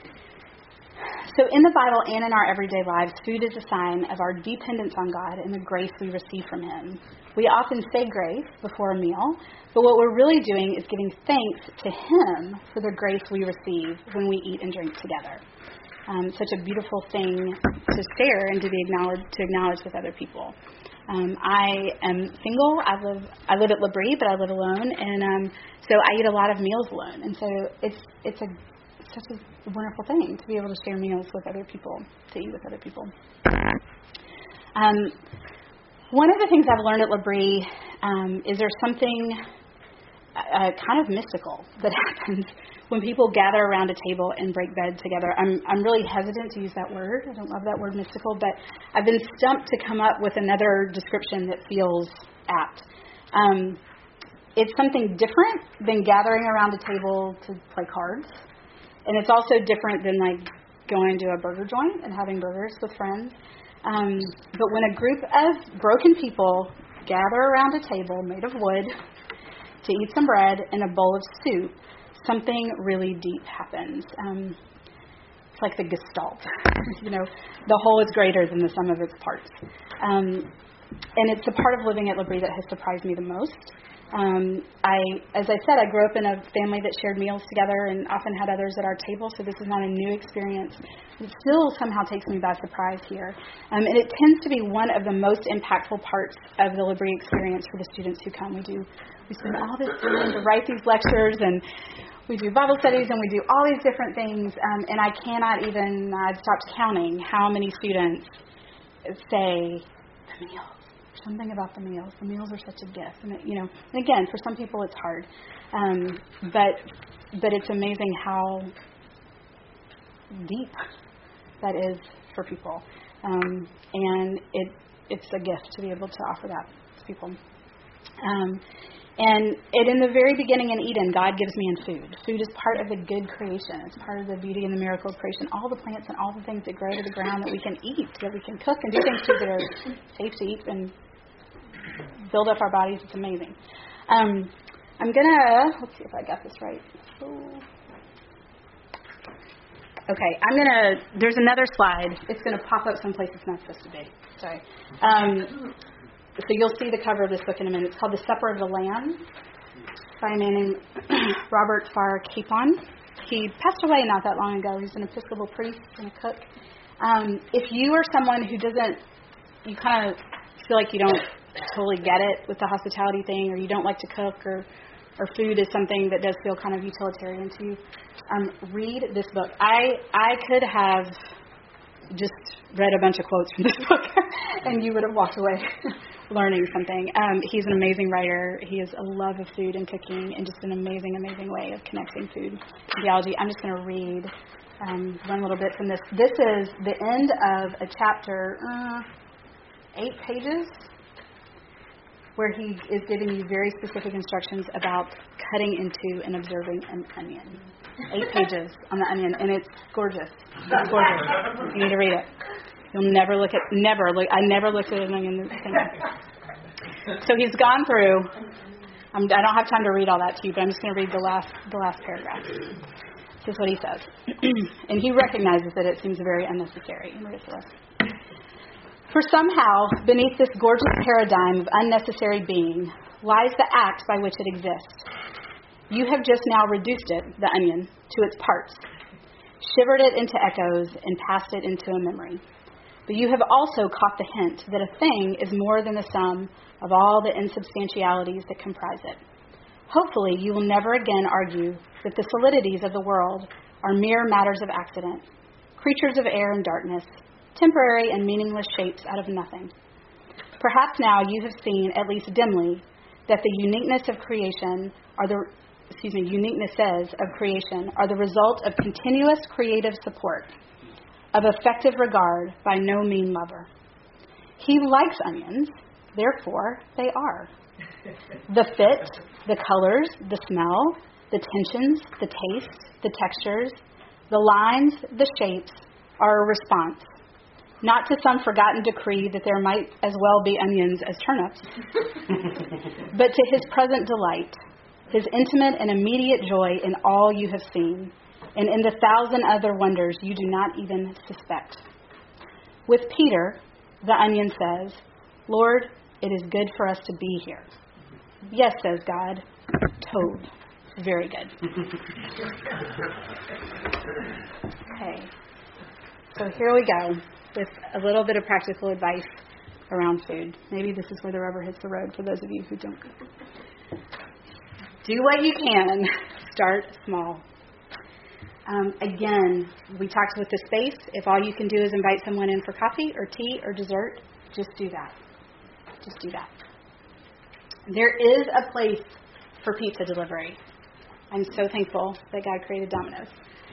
[SPEAKER 1] so in the Bible and in our everyday lives, food is a sign of our dependence on God and the grace we receive from him. We often say grace before a meal, but what we're really doing is giving thanks to him for the grace we receive when we eat and drink together. Um, such a beautiful thing to share and to be acknowledged, to acknowledge with other people. Um, I am single. I live I live at L'Abri, but I live alone, and um, so I eat a lot of meals alone. And so it's it's a such a wonderful thing to be able to share meals with other people, to eat with other people. Um, one of the things I've learned at L'Abri um, is there's something uh, kind of mystical that happens when people gather around a table and break bread together. I'm I'm really hesitant to use that word. I don't love that word mystical, but I've been stumped to come up with another description that feels apt. Um, it's something different than gathering around a table to play cards. And it's also different than like going to a burger joint and having burgers with friends. Um, but when a group of broken people gather around a table made of wood to eat some bread and a bowl of soup, something really deep happens. Um, it's like the gestalt. you know, the whole is greater than the sum of its parts. Um, and it's the part of living at L'Abri that has surprised me the most. Um, I, as I said, I grew up in a family that shared meals together and often had others at our table, so this is not a new experience. It still somehow takes me by surprise here. Um, and it tends to be one of the most impactful parts of the L'Abri experience for the students who come. We do, we spend all this time to write these lectures, and we do Bible studies, and we do all these different things, um, and I cannot even, I've stopped counting how many students say, the meals. Something about the meals. The meals are such a gift, and it, you know. And again, for some people, it's hard, um, but but it's amazing how deep that is for people, um, and it it's a gift to be able to offer that to people. Um, and it, in the very beginning in Eden, God gives man food. Food is part of the good creation. It's part of the beauty and the miracle of creation. All the plants and all the things that grow to the ground that we can eat, that we can cook and do things to that are safe to eat and build up our bodies. It's amazing. Um, I'm going to, let's see if I got this right. Ooh. Okay, I'm going to, there's another slide. It's going to pop up someplace it's not supposed to be. Sorry. Um, so you'll see the cover of this book in a minute. It's called The Supper of the Lamb by a man named Robert Farr Capon. He passed away not that long ago. He's an Episcopal priest and a cook. Um, if you are someone who doesn't, you kind of feel like you don't totally get it with the hospitality thing, or you don't like to cook, or or food is something that does feel kind of utilitarian to you, um, read this book. I I could have just read a bunch of quotes from this book, and you would have walked away learning something. Um, he's an amazing writer. He has a love of food and cooking, and just an amazing, amazing way of connecting food and theology. I'm just going to read um, one little bit from this. This is the end of a chapter, uh, eight pages, where he is giving you very specific instructions about cutting into and observing an onion. Eight pages on the onion, and it's gorgeous. It's gorgeous. You need to read it. You'll never look at, never look, I never looked at an onion. So he's gone through, I'm, I don't have time to read all that to you, but I'm just going to read the last, the last paragraph. This is what he says. And he recognizes that it seems very unnecessary and ridiculous. For somehow, beneath this gorgeous paradigm of unnecessary being, lies the act by which it exists. You have just now reduced it, the onion, to its parts, shivered it into echoes, and passed it into a memory. But you have also caught the hint that a thing is more than the sum of all the insubstantialities that comprise it. Hopefully, you will never again argue that the solidities of the world are mere matters of accident, creatures of air and darkness, temporary and meaningless shapes out of nothing. Perhaps now you have seen, at least dimly, that the uniqueness of creation are the excuse me, uniquenesses of creation are the result of continuous creative support, of effective regard by no mean lover. He likes onions, therefore they are. The fit, the colors, the smell, the tensions, the taste, the textures, the lines, the shapes are a response, not to some forgotten decree that there might as well be onions as turnips, but to his present delight, his intimate and immediate joy in all you have seen, and in the thousand other wonders you do not even suspect. With Peter, the onion says, Lord, it is good for us to be here. Yes, says God, Tov. Very good. Okay, so here we go with a little bit of practical advice around food. Maybe this is where the rubber hits the road for those of you who don't cook. Do what you can. Start small. Um, again, we talked with the space. If all you can do is invite someone in for coffee or tea or dessert, just do that. Just do that. There is a place for pizza delivery. I'm so thankful that God created Domino's.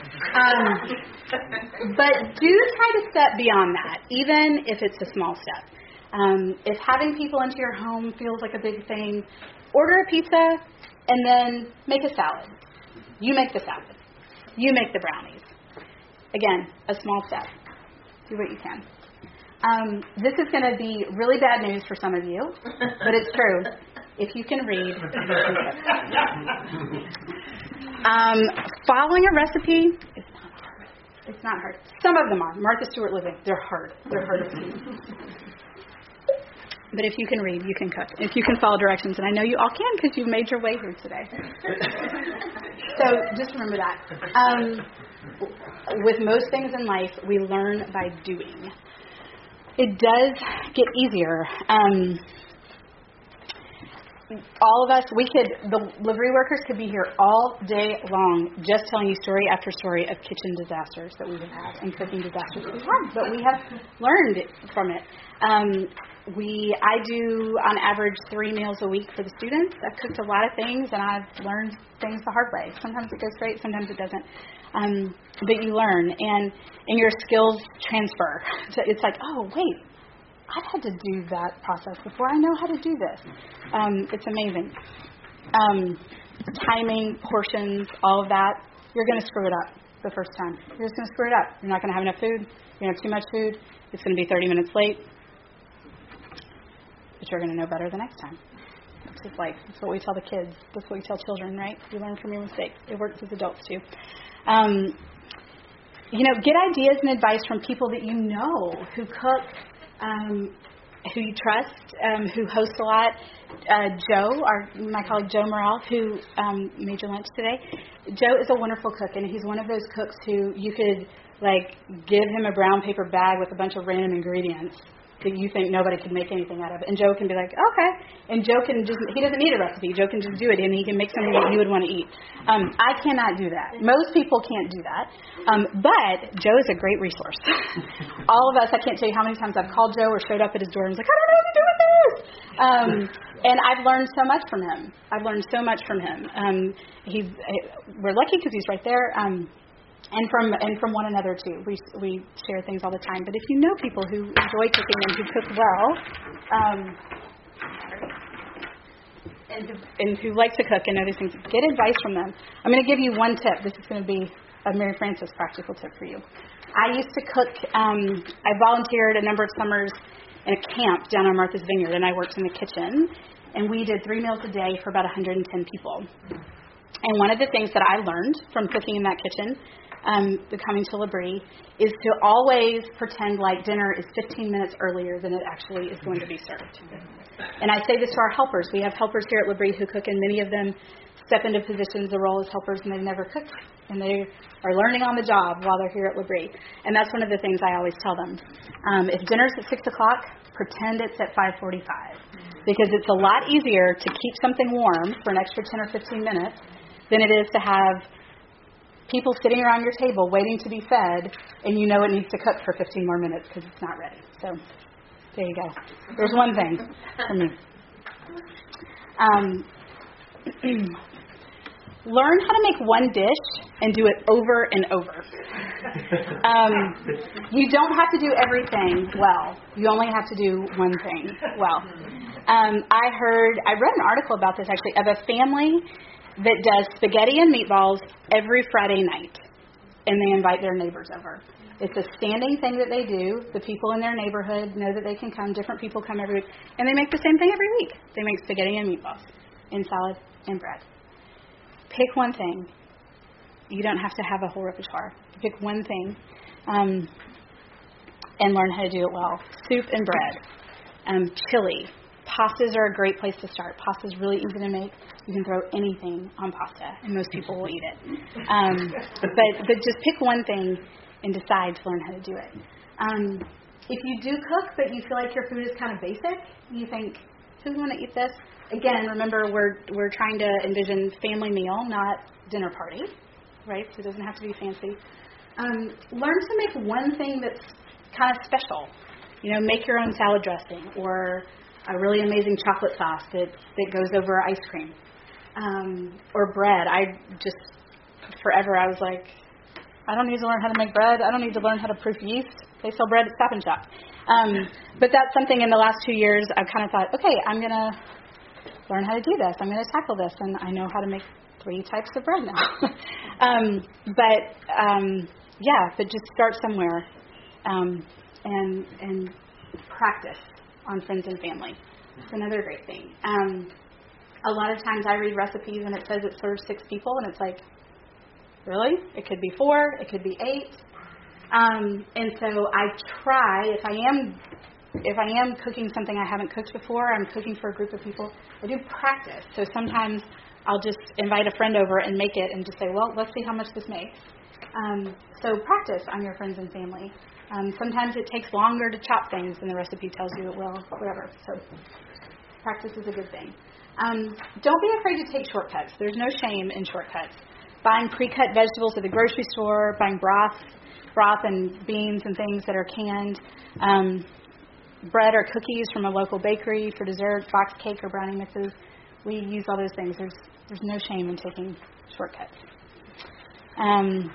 [SPEAKER 1] Um, but do try to step beyond that, even if it's a small step. Um, if having people into your home feels like a big thing, order a pizza and then make a salad. You make the salad. You make the brownies. Again, a small step. Do what you can. Um, this is going to be really bad news for some of you, but it's true. If you can read, you can cook. Um, following a recipe is not hard. It's not hard. Some of them are. Martha Stewart Living, they're hard. They're hard to do. But if you can read, you can cook. If you can follow directions, and I know you all can because you've made your way here today. So just remember that. Um, with most things in life, we learn by doing. It does get easier. Um, all of us, we could, the livery workers could be here all day long just telling you story after story of kitchen disasters that we have had and cooking disasters that we have, but we have learned from it. Um, we, I do on average three meals a week for the students. I've cooked a lot of things and I've learned things the hard way. Sometimes it goes great, sometimes it doesn't. Um, but you learn and, and your skills transfer. So it's like, oh, wait. I've had to do that process before. I know how to do this. Um, it's amazing. Um, timing, portions, all of that, you're going to screw it up the first time. You're just going to screw it up. You're not going to have enough food. You're going to have too much food. It's going to be thirty minutes late. But you're going to know better the next time. It's just like, that's what we tell the kids. That's what we tell children, right? You learn from your mistakes. It works with adults too. Um, you know, get ideas and advice from people that you know who cook, Um, who you trust, um, who hosts a lot. Uh, Joe, our my colleague Joe Morrell, who um, made your lunch today. Joe is a wonderful cook, and he's one of those cooks who you could like give him a brown paper bag with a bunch of random ingredients that you think nobody could make anything out of, and Joe can be like, okay, and Joe can just, he doesn't need a recipe. Joe can just do it, and he can make something that you would want to eat. Um, I cannot do that. Most people can't do that, um, but Joe is a great resource. All of us, I can't tell you how many times I've called Joe or showed up at his door and was like, I don't know what to do with this. Um, and I've learned so much from him. I've learned so much from him. Um, he's, we're lucky because he's right there. Um, And from and from one another too. We we share things all the time. But if you know people who enjoy cooking and who cook well, um, and who, and who like to cook and know these things, get advice from them. I'm going to give you one tip. This is going to be a Mary Frances practical tip for you. I used to cook. Um, I volunteered a number of summers in a camp down on Martha's Vineyard, and I worked in the kitchen. And we did three meals a day for about one hundred ten people. And one of the things that I learned from cooking in that kitchen, um, coming to L'Abri, is to always pretend like dinner is fifteen minutes earlier than it actually is going to be served. And I say this to our helpers. We have helpers here at L'Abri who cook, and many of them step into positions, the role as helpers, and they've never cooked. And they are learning on the job while they're here at L'Abri. And that's one of the things I always tell them. Um, if dinner's at six o'clock, pretend it's at five forty-five. Because it's a lot easier to keep something warm for an extra ten or fifteen minutes than it is to have people sitting around your table waiting to be fed, and you know it needs to cook for fifteen more minutes because it's not ready. So there you go. There's one thing for me. Um, learn how to make one dish and do it over and over. Um, you don't have to do everything well. You only have to do one thing well. Um, I heard, I read an article about this actually, of a family that does spaghetti and meatballs every Friday night, and they invite their neighbors over. It's a standing thing that they do. The people in their neighborhood know that they can come. Different people come every week, and they make the same thing every week. They make spaghetti and meatballs and salad and bread. Pick one thing. You don't have to have a whole repertoire. Pick one thing um, and learn how to do it well. Soup and bread. Um, chili. Pastas are a great place to start. Pasta is really easy to make. You can throw anything on pasta, and most people will eat it. Um, but but just pick one thing and decide to learn how to do it. Um, if you do cook, but you feel like your food is kind of basic, you think, who's going to eat this? Again, remember, we're we're trying to envision family meal, not dinner party, right? So it doesn't have to be fancy. Um, learn to make one thing that's kind of special. You know, make your own salad dressing or a really amazing chocolate sauce that, that goes over ice cream. Um, or bread. I just, forever, I was like, I don't need to learn how to make bread. I don't need to learn how to proof yeast. They sell bread at Stop and Shop. Um, but that's something in the last two years I've kind of thought, okay, I'm going to learn how to do this. I'm going to tackle this. And I know how to make three types of bread now. um, but, um, yeah, but just start somewhere um, and and practice on friends and family. It's another great thing. Um, a lot of times I read recipes and it says it serves six people, and it's like, really? It could be four. It could be eight. Um, and so I try, if I am if I am cooking something I haven't cooked before, I'm cooking for a group of people, I do practice. So sometimes I'll just invite a friend over and make it and just say, well, let's see how much this makes. Um, so practice on your friends and family. Um, sometimes it takes longer to chop things than the recipe tells you it will, whatever. So practice is a good thing. Um, don't be afraid to take shortcuts. There's no shame in shortcuts. Buying pre-cut vegetables at the grocery store, buying broth, broth and beans and things that are canned, um, bread or cookies from a local bakery for dessert, box cake or brownie mixes. We use all those things. There's there's no shame in taking shortcuts. Um,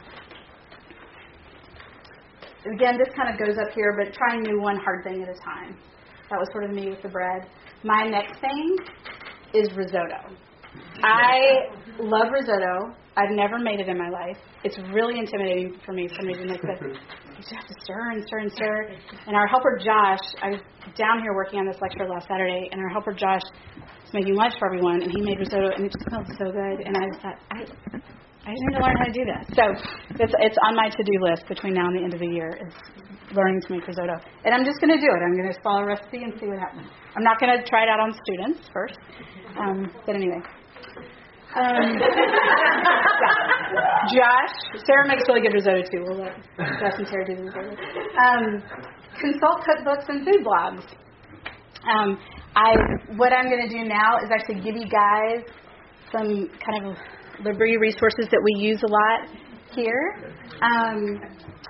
[SPEAKER 1] again, this kind of goes up here, but try and do one hard thing at a time. That was sort of me with the bread. My next thing is risotto. I love risotto. I've never made it in my life. It's really intimidating for me for some reason. Like the, you just have to stir and stir and stir. And our helper Josh, I was down here working on this lecture last Saturday, and our helper Josh was making lunch for everyone, and he made risotto, and it just smelled so good. And I just thought, I, I just need to learn how to do this. So it's it's on my to-do list between now and the end of the year is learning to make risotto. And I'm just going to do it. I'm going to follow a recipe and see what happens. I'm not going to try it out on students first. Um, but anyway. Um, yeah. Josh, Sarah makes really good risotto too. We'll let Josh and Sarah do the risotto. Um, consult cookbooks and food blogs. Um, I what I'm going to do now is actually give you guys some kind of Liberty resources that we use a lot here. Um,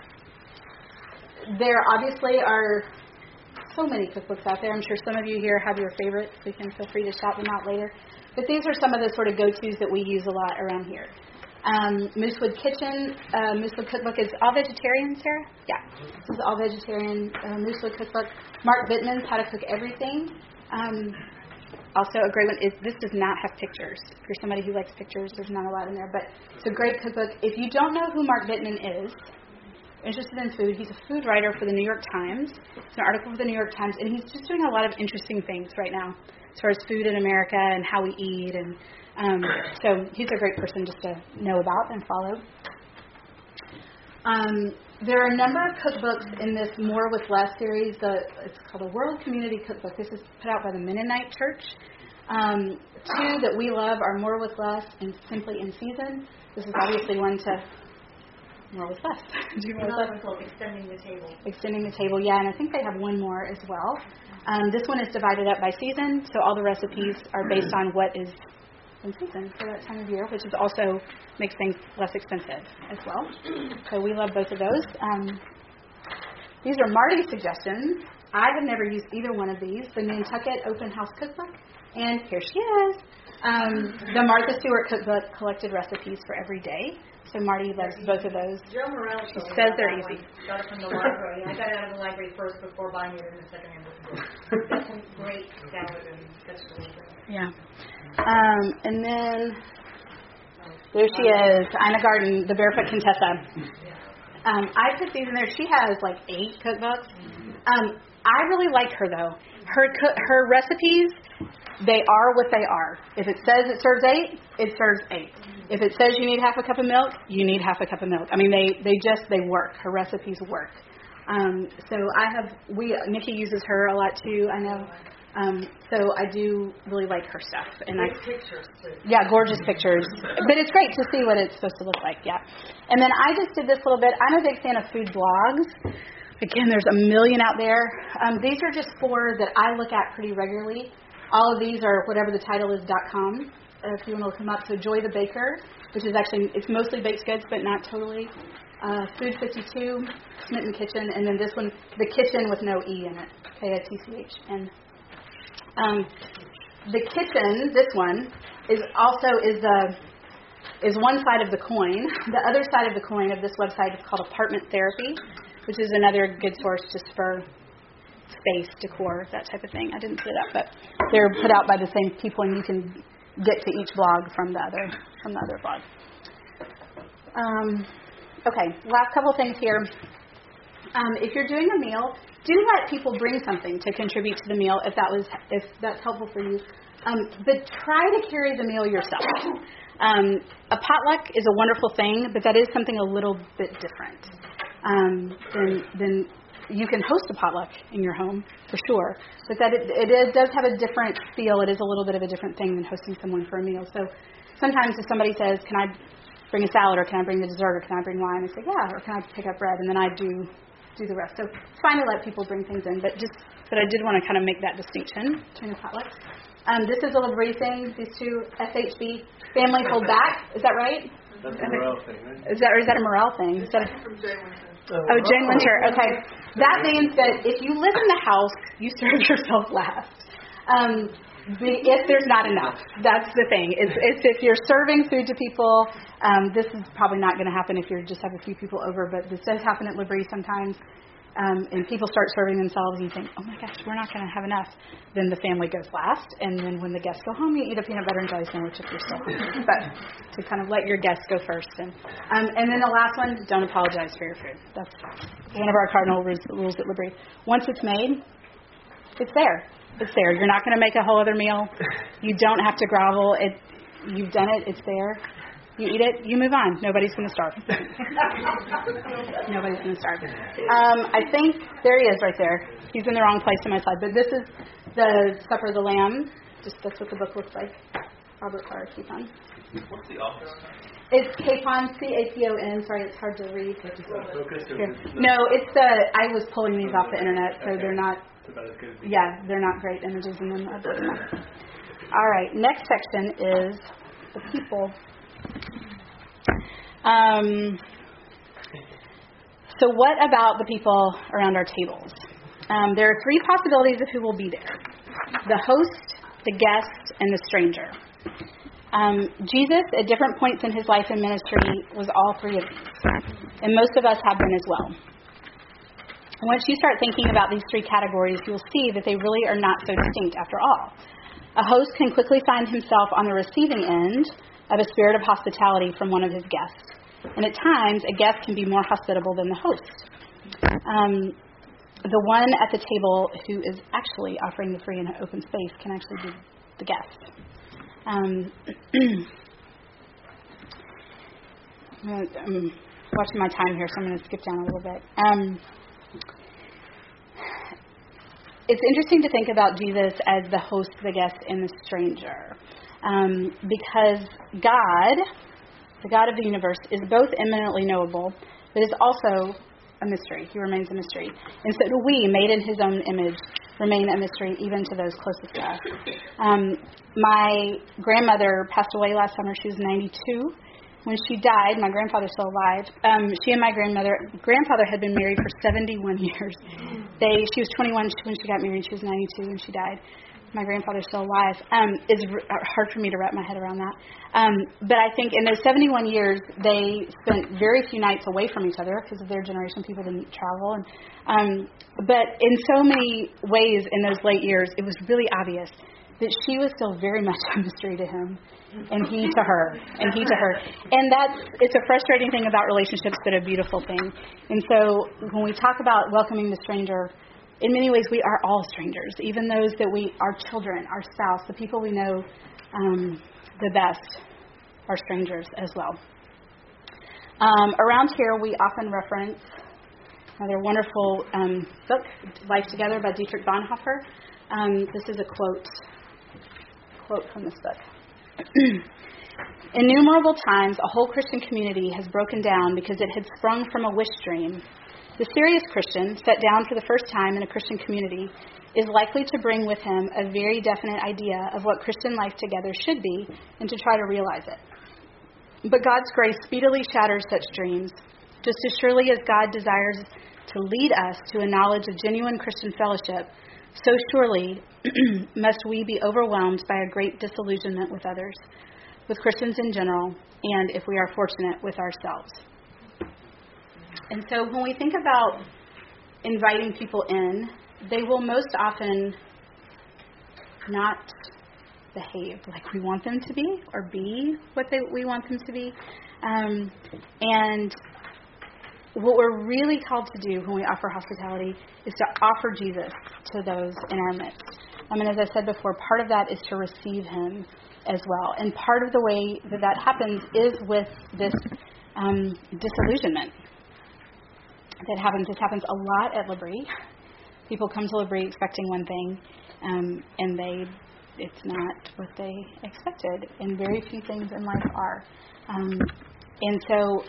[SPEAKER 1] there obviously are so many cookbooks out there. I'm sure some of you here have your favorites, so you can feel free to shout them out later. But these are some of the sort of go-tos that we use a lot around here. Um, Moosewood Kitchen, uh, Moosewood Cookbook is all vegetarian, Sarah? Yeah. This is all vegetarian uh, Moosewood Cookbook. Mark Bittman's How to Cook Everything. Um, also a great one is, this does not have pictures. If you're somebody who likes pictures, there's not a lot in there. But it's a great cookbook. If you don't know who Mark Bittman is, interested in food, he's a food writer for the New York Times. It's an article for the New York Times, and he's just doing a lot of interesting things right now as far as food in America and how we eat. And um, so he's a great person just to know about and follow. Um, there are a number of cookbooks in this More with Less series. The, it's called a World Community Cookbook. This is put out by the Mennonite Church. Um, two that we love are More with Less and Simply in Season. This is obviously one to More with Less. Do you
[SPEAKER 2] Another one called Extending the Table.
[SPEAKER 1] Extending the Table, yeah, and I think they have one more as well. Um, this one is divided up by season, so all the recipes are based on what is in season for that time of year, which is also makes things less expensive as well. So we love both of those. Um, these are Marty's suggestions. I have never used either one of these. The Nantucket Open House Cookbook, and here she is. Um, the Martha Stewart Cookbook, Collected Recipes for Every Day. So Marty loves both of those.
[SPEAKER 2] Joe Morrell
[SPEAKER 1] She says they're easy.
[SPEAKER 2] One. Got it from the library. I got it out of the library first before buying it in the second-hand book. That's some great salad and vegetables.
[SPEAKER 1] Yeah. Um, and then there she is, Ina Garten, the Barefoot Contessa. Um, I put these in there. She has like eight cookbooks. Um, I really like her though. Her co- her recipes, they are what they are. If it says it serves eight, it serves eight. If it says you need half a cup of milk, you need half a cup of milk. I mean, they, they just, they work. Her recipes work. Um, so I have, we, Nikki uses her a lot too, I know. Um, so I do really like her stuff. And
[SPEAKER 2] Great
[SPEAKER 1] I,
[SPEAKER 2] pictures too.
[SPEAKER 1] Yeah, gorgeous pictures. But it's great to see what it's supposed to look like, yeah. And then I just did this little bit. I'm a big fan of food blogs. Again, there's a million out there. Um, these are just four that I look at pretty regularly. All of these are whatever the title is .com. Uh, if you want to look them up, so Joy the Baker, which is actually it's mostly baked goods, but not totally. Uh, Food fifty-two, Smitten Kitchen, and then this one, The Kitchen with no E in it, K I T C H N. Um, the Kitchen, this one, is also is the is one side of the coin. The other side of the coin of this website is called Apartment Therapy, which is another good source just for space, decor, that type of thing. I didn't put it up, but they're put out by the same people, and you can get to each blog from the other from the other blog. Um, okay, last couple things here. Um, if you're doing a meal, do let people bring something to contribute to the meal if that was if that's helpful for you. Um, but try to carry the meal yourself. Um, a potluck is a wonderful thing, but that is something a little bit different um, than, than you can host a potluck in your home for sure. But that it, it is, does have a different feel. It is a little bit of a different thing than hosting someone for a meal. So sometimes if somebody says, "Can I bring a salad, or can I bring the dessert, or can I bring wine?" I say, "Yeah," or "Can I pick up bread?" And then I do do the rest. So it's fine to let people bring things in, but just but I did want to kind of make that distinction between the potlucks. Um, this is a Labrie thing. These two S H B families hold back. Is that right?
[SPEAKER 3] That's a morale thing, right?
[SPEAKER 1] Is that or is that a morale thing? Is that a,
[SPEAKER 4] From Jay Winter.
[SPEAKER 1] oh, Jane Winter. Okay, that means that if you live in the house, you serve yourself last. Um, the, if there's not enough, that's the thing. It's, it's if you're serving food to people. Um, this is probably not going to happen if you just have a few people over, but this does happen at Labrie sometimes. Um, and people start serving themselves and you think, "Oh my gosh, we're not going to have enough." Then the family goes last, and then when the guests go home, you eat a peanut butter and jelly sandwich if you're still hungry. But to kind of let your guests go first. And um, and then the last one, don't apologize for your food. That's one of our cardinal rules, rules at Labrie. Once it's made, it's there. It's there. You're not going to make a whole other meal. You don't have to grovel. It. You've done it. It's there. You eat it, you move on. Nobody's going to starve. Nobody's going to starve. Um, I think, there he is right there. He's in the wrong place on my slide. But this is the Supper of the Lamb. Just that's what the book looks like. Robert Farrar Capon.
[SPEAKER 3] What's the office?
[SPEAKER 1] It's Capon, C A P O N. Sorry, it's hard to read.
[SPEAKER 3] Focus or
[SPEAKER 1] Here. No, it's the, I was pulling these off the internet, so
[SPEAKER 3] Okay.
[SPEAKER 1] they're not,
[SPEAKER 3] It's about as good as
[SPEAKER 1] yeah, they're not great images in them. All right, next section is the people. Um, so what about the people around our tables? Um, there are three possibilities of who will be there: the host, the guest, and the stranger. Um, Jesus, at different points in his life and ministry, was all three of these. And most of us have been as well. Once you start thinking about these three categories, you'll see that they really are not so distinct after all. A host can quickly find himself on the receiving end of a spirit of hospitality from one of his guests. And at times, a guest can be more hospitable than the host. Um, the one at the table who is actually offering the free and open space can actually be the guest. Um, I'm watching my time here, so I'm going to skip down a little bit. Um, it's interesting to think about Jesus as the host, the guest, and the stranger. Um, because God, the God of the universe, is both eminently knowable, but is also a mystery. He remains a mystery. And so do we, made in his own image, remain a mystery even to those closest to us. Um, my grandmother passed away last summer. She was ninety-two. When she died, my grandfather's still alive. Um, she and my grandmother, grandfather had been married for seventy-one years. They, she was twenty-one when she got married. She was ninety-two when she died. My grandfather's still alive. Um, it's r- hard for me to wrap my head around that. Um, but I think in those seventy-one years, they spent very few nights away from each other because of their generation. People didn't travel. And um, but in so many ways in those late years, it was really obvious that she was still very much a mystery to him, and he to her, and he to her. And that's, it's a frustrating thing about relationships, but a beautiful thing. And so when we talk about welcoming the stranger, in many ways, we are all strangers, even those that we, our children, our spouse, the people we know um, the best are strangers as well. Um, around here, we often reference another wonderful um, book, Life Together by Dietrich Bonhoeffer. Um, this is a quote, quote from this book. Innumerable times, a whole Christian community has broken down because it had sprung from a wish dream The serious Christian, set down for the first time in a Christian community, is likely to bring with him a very definite idea of what Christian life together should be and to try to realize it. But God's grace speedily shatters such dreams, just as surely as God desires to lead us to a knowledge of genuine Christian fellowship, so surely must we be overwhelmed by a great disillusionment with others, with Christians in general, and, if we are fortunate, with ourselves. And so when we think about inviting people in, they will most often not behave like we want them to be or be what they, we want them to be. Um, and what we're really called to do when we offer hospitality is to offer Jesus to those in our midst. I mean, as I said before, part of that is to receive him as well. And part of the way that that happens is with this um, disillusionment that happens. This happens a lot at L'Abri. People come to L'Abri expecting one thing, um, and they it's not what they expected. And very few things in life are. Um, and so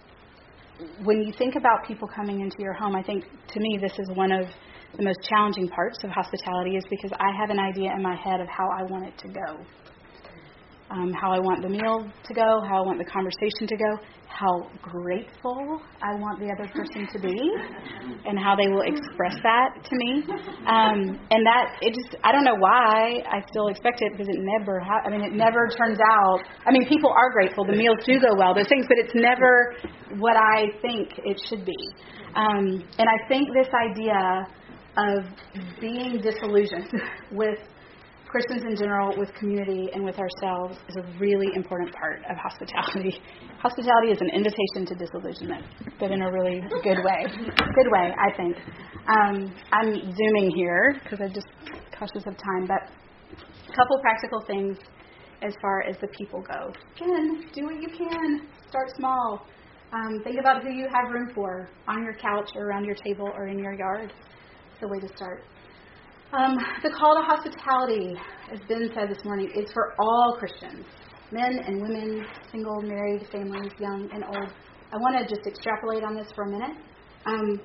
[SPEAKER 1] when you think about people coming into your home, I think, to me, this is one of the most challenging parts of hospitality, is because I have an idea in my head of how I want it to go. Um, how I want the meal to go, how I want the conversation to go, how grateful I want the other person to be, and how they will express that to me. Um, and that, it just, I don't know why I still expect it, because it never, ha- I mean, it never turns out, I mean, people are grateful, the meals do go well, those things, but it's never what I think it should be. Um, and I think this idea of being disillusioned with Christians in general, with community, and with ourselves is a really important part of hospitality. Hospitality is an invitation to disillusionment, but in a really good way. Good way, I think. Um, I'm zooming here because I'm just cautious of time, but a couple practical things as far as the people go. Again, do what you can. Start small. Um, think about who you have room for on your couch or around your table or in your yard. It's a way to start. Um, the call to hospitality, as Ben said this morning, is for all Christians, men and women, single, married, families, young and old. I want to just extrapolate on this for a minute. Um,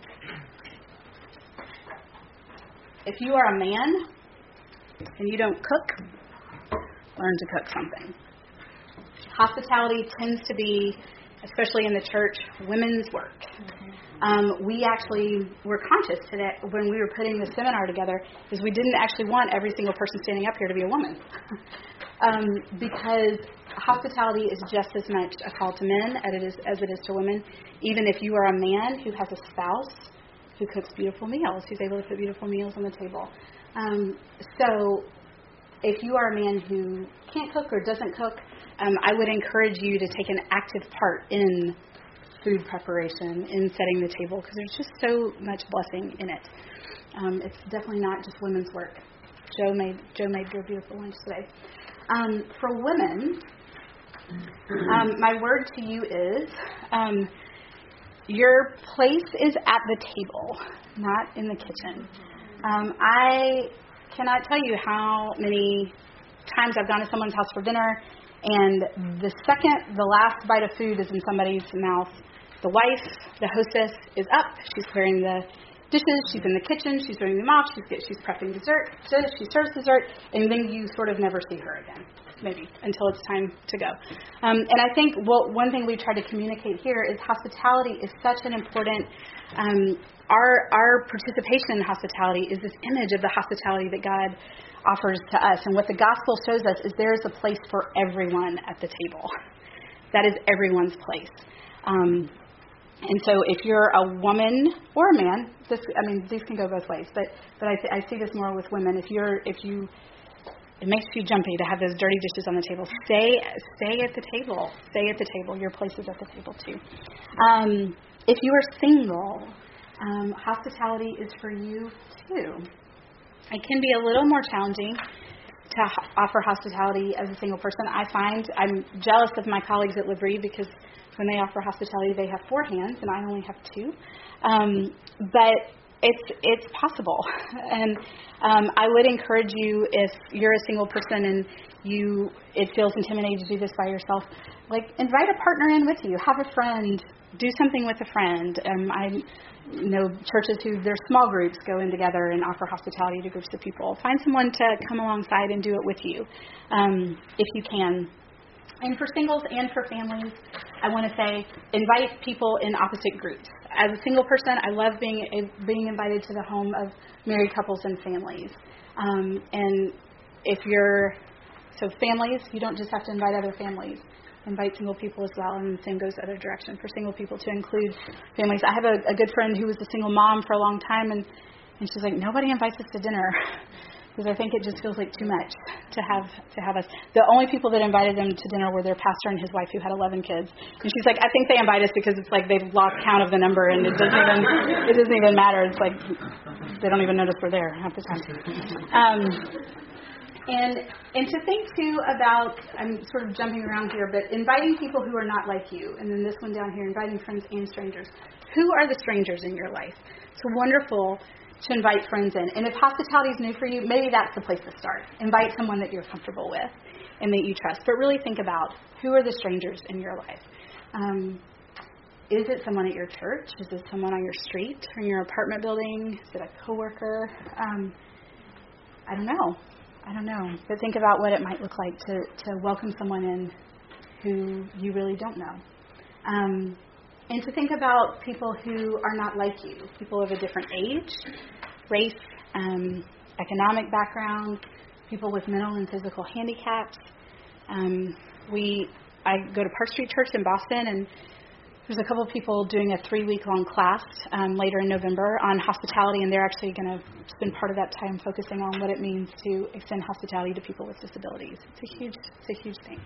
[SPEAKER 1] if you are a man and you don't cook, learn to cook something. Hospitality tends to be, especially in the church, women's work. Um, we actually were conscious today when we were putting the seminar together, is we didn't actually want every single person standing up here to be a woman. um, because hospitality is just as much a call to men as it is, as it is to women. Even if you are a man who has a spouse who cooks beautiful meals, who's able to put beautiful meals on the table. Um, so if you are a man who can't cook or doesn't cook, um, I would encourage you to take an active part in food preparation, in setting the table, because there's just so much blessing in it. Um, it's definitely not just women's work. Joe made Joe made your beautiful lunch today. Um, for women, um, my word to you is um, your place is at the table, not in the kitchen. Um, I cannot tell you how many times I've gone to someone's house for dinner, and the second the last bite of food is in somebody's mouth, the wife, the hostess, is up. She's clearing the dishes. She's in the kitchen. She's doing them off. She's she's prepping dessert. She serves dessert, and then you sort of never see her again, maybe, until it's time to go. Um, and I think what one thing we try to communicate here is hospitality is such an important. Um, our our participation in hospitality is this image of the hospitality that God offers to us, and what the gospel shows us is there is a place for everyone at the table. That is everyone's place. Um, And so if you're a woman or a man, this, I mean, these can go both ways, but, but I, th- I see this more with women. If you're, if you, it makes you jumpy to have those dirty dishes on the table. Stay, stay at the table. Stay at the table. Your place is at the table too. Um, if you are single, um, hospitality is for you too. It can be a little more challenging to h- offer hospitality as a single person. I find I'm jealous of my colleagues at L'Abri because when they offer hospitality, they have four hands, and I only have two. Um, but it's it's possible. And um, I would encourage you, if you're a single person and you it feels intimidating to do this by yourself, like invite a partner in with you. Have a friend. Do something with a friend. Um, I know churches who their small groups go in together and offer hospitality to groups of people. Find someone to come alongside and do it with you, um, if you can. And for singles and for families, I want to say invite people in opposite groups. As a single person, I love being being invited to the home of married couples and families. Um, and if you're so families, you don't just have to invite other families. Invite single people as well, and the same goes the other direction for single people to include families. I have a, a good friend who was a single mom for a long time, and, and she's like, nobody invites us to dinner because I think it just feels like too much to have to have us. The only people that invited them to dinner were their pastor and his wife, who had eleven kids. And she's like, I think they invite us because it's like they've lost count of the number, and it doesn't even it doesn't even matter. It's like they don't even notice we're there half the time. Um, And and to think, too, about, I'm sort of jumping around here, but inviting people who are not like you. And then this one down here, inviting friends and strangers. Who are the strangers in your life? It's wonderful to invite friends in. And if hospitality is new for you, maybe that's the place to start. Invite someone that you're comfortable with and that you trust. But really think about, who are the strangers in your life? Um, is it someone at your church? Is it someone on your street or in your apartment building? Is it a coworker? Um, I don't know. I don't know, but think about what it might look like to, to welcome someone in who you really don't know. Um, and to think about people who are not like you, people of a different age, race, um, economic background, people with mental and physical handicaps. Um, we, I go to Park Street Church in Boston, and there's a couple of people doing a three-week-long class um, later in November on hospitality, and they're actually going to spend part of that time focusing on what it means to extend hospitality to people with disabilities. It's a huge, it's a huge thing.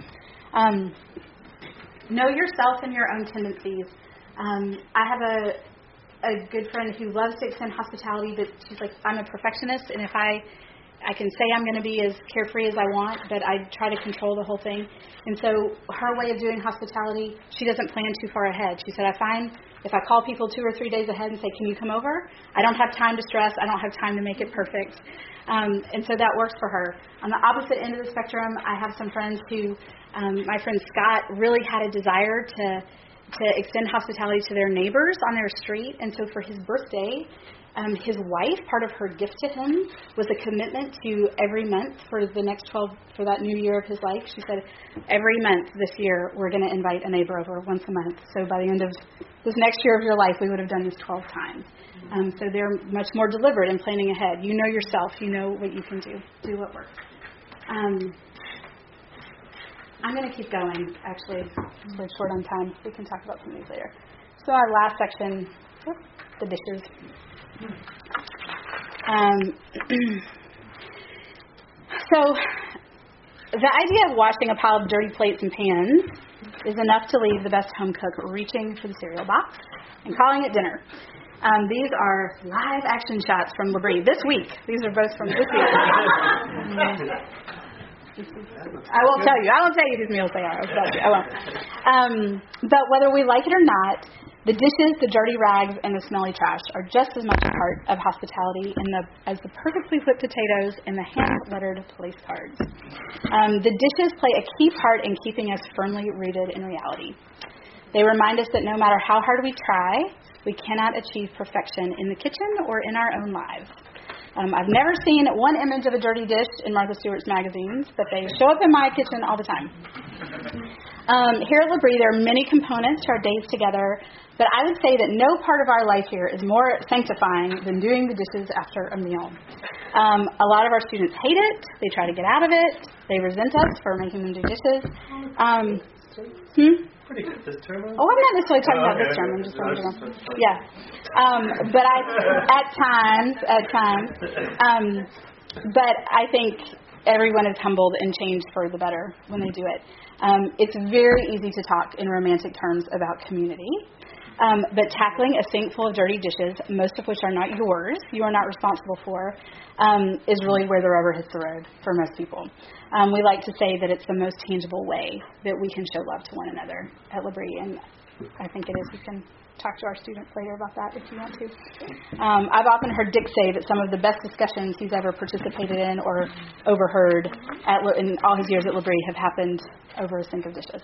[SPEAKER 1] Um, know yourself and your own tendencies. Um, I have a a good friend who loves to extend hospitality, but she's like, I'm a perfectionist, and if I I can say I'm going to be as carefree as I want, but I try to control the whole thing. And so her way of doing hospitality, she doesn't plan too far ahead. She said, I find if I call people two or three days ahead and say, can you come over? I don't have time to stress. I don't have time to make it perfect. Um, and so that works for her. On the opposite end of the spectrum, I have some friends who, um, my friend Scott really had a desire to to extend hospitality to their neighbors on their street. And so for his birthday, Um, his wife, part of her gift to him was a commitment to every month for the next twelve, for that new year of his life. She said, every month this year, we're going to invite a neighbor over once a month. So by the end of this next year of your life, we would have done this twelve times. Um, so they're much more deliberate in planning ahead. You know yourself. You know what you can do. Do what works. Um, I'm going to keep going, actually. We're short on time. We can talk about some of these later. So our last section, the dishes. Um, so the idea of washing a pile of dirty plates and pans is enough to leave the best home cook reaching for the cereal box and calling it dinner. Um, these are live action shots from Labrie this week. These are both from this week. I will tell you. I won't tell you whose meals they are. I'll tell you. I won't. Um, but whether we like it or not, the dishes, the dirty rags, and the smelly trash are just as much a part of hospitality in the, as the perfectly whipped potatoes and the hand-lettered place cards. Um, the dishes play a key part in keeping us firmly rooted in reality. They remind us that no matter how hard we try, we cannot achieve perfection in the kitchen or in our own lives. Um, I've never seen one image of a dirty dish in Martha Stewart's magazines, but they show up in my kitchen all the time. Um, here at Labrie, there are many components to our days together, but I would say that no part of our life here is more sanctifying than doing the dishes after a meal. Um, a lot of our students hate it. They try to get out of it. They resent us for making them do dishes. Um, hmm?
[SPEAKER 3] Pretty good this term.
[SPEAKER 1] Oh, I'm not necessarily talking
[SPEAKER 3] oh,
[SPEAKER 1] about
[SPEAKER 3] okay,
[SPEAKER 1] this term.
[SPEAKER 3] okay.
[SPEAKER 1] I'm just talking about yeah. Um, but I, at times, at times, um, but I think everyone is humbled and changed for the better when they do it. Um, it's very easy to talk in romantic terms about community. Um, but tackling a sink full of dirty dishes, most of which are not yours, you are not responsible for, um, is really where the rubber hits the road for most people. Um, we like to say that it's the most tangible way that we can show love to one another at Labrie, and I think it is. You can talk to our students later about that if you want to. Um, I've often heard Dick say that some of the best discussions he's ever participated in or overheard at, in all his years at L'Abri have happened over a sink of dishes.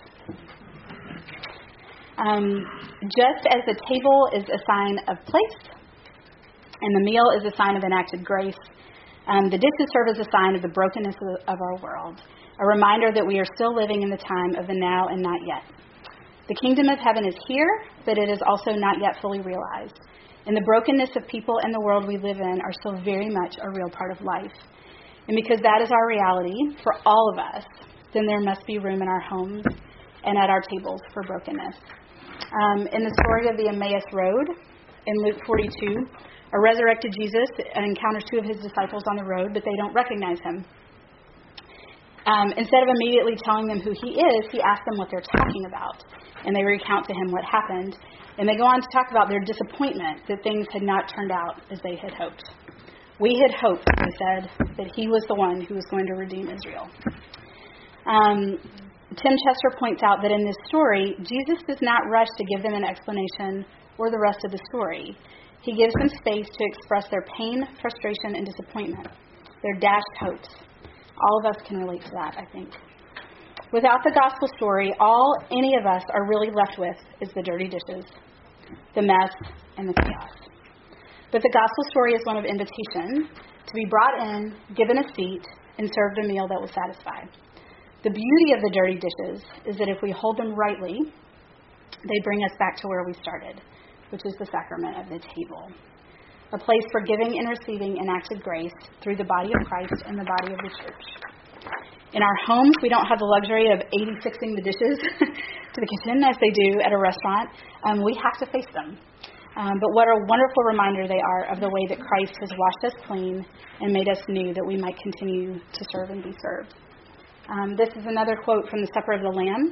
[SPEAKER 1] Um, just as the table is a sign of place and the meal is a sign of enacted grace, um, the dishes serve as a sign of the brokenness of, of our world, a reminder that we are still living in the time of the now and not yet. The kingdom of heaven is here, but it is also not yet fully realized. And the brokenness of people and the world we live in are still very much a real part of life. And because that is our reality for all of us, then there must be room in our homes and at our tables for brokenness. Um, in the story of the Emmaus Road, in Luke forty-two, a resurrected Jesus encounters two of his disciples on the road, but they don't recognize him. Um, instead of immediately telling them who he is, he asks them what they're talking about. And they recount to him what happened. And they go on to talk about their disappointment that things had not turned out as they had hoped. We had hoped, they said, that he was the one who was going to redeem Israel. Um, Tim Chester points out that in this story, Jesus does not rush to give them an explanation or the rest of the story. He gives them space to express their pain, frustration, and disappointment, their dashed hopes. All of us can relate to that, I think. Without the gospel story, all any of us are really left with is the dirty dishes, the mess, and the chaos. But the gospel story is one of invitation to be brought in, given a seat, and served a meal that will satisfy. The beauty of the dirty dishes is that if we hold them rightly, they bring us back to where we started, which is the sacrament of the table, a place for giving and receiving enacted grace through the body of Christ and the body of the church. In our homes, we don't have the luxury of eighty-sixing the dishes to the kitchen as they do at a restaurant. Um, we have to face them. Um, but what a wonderful reminder they are of the way that Christ has washed us clean and made us new that we might continue to serve and be served. Um, this is another quote from the Supper of the Lamb.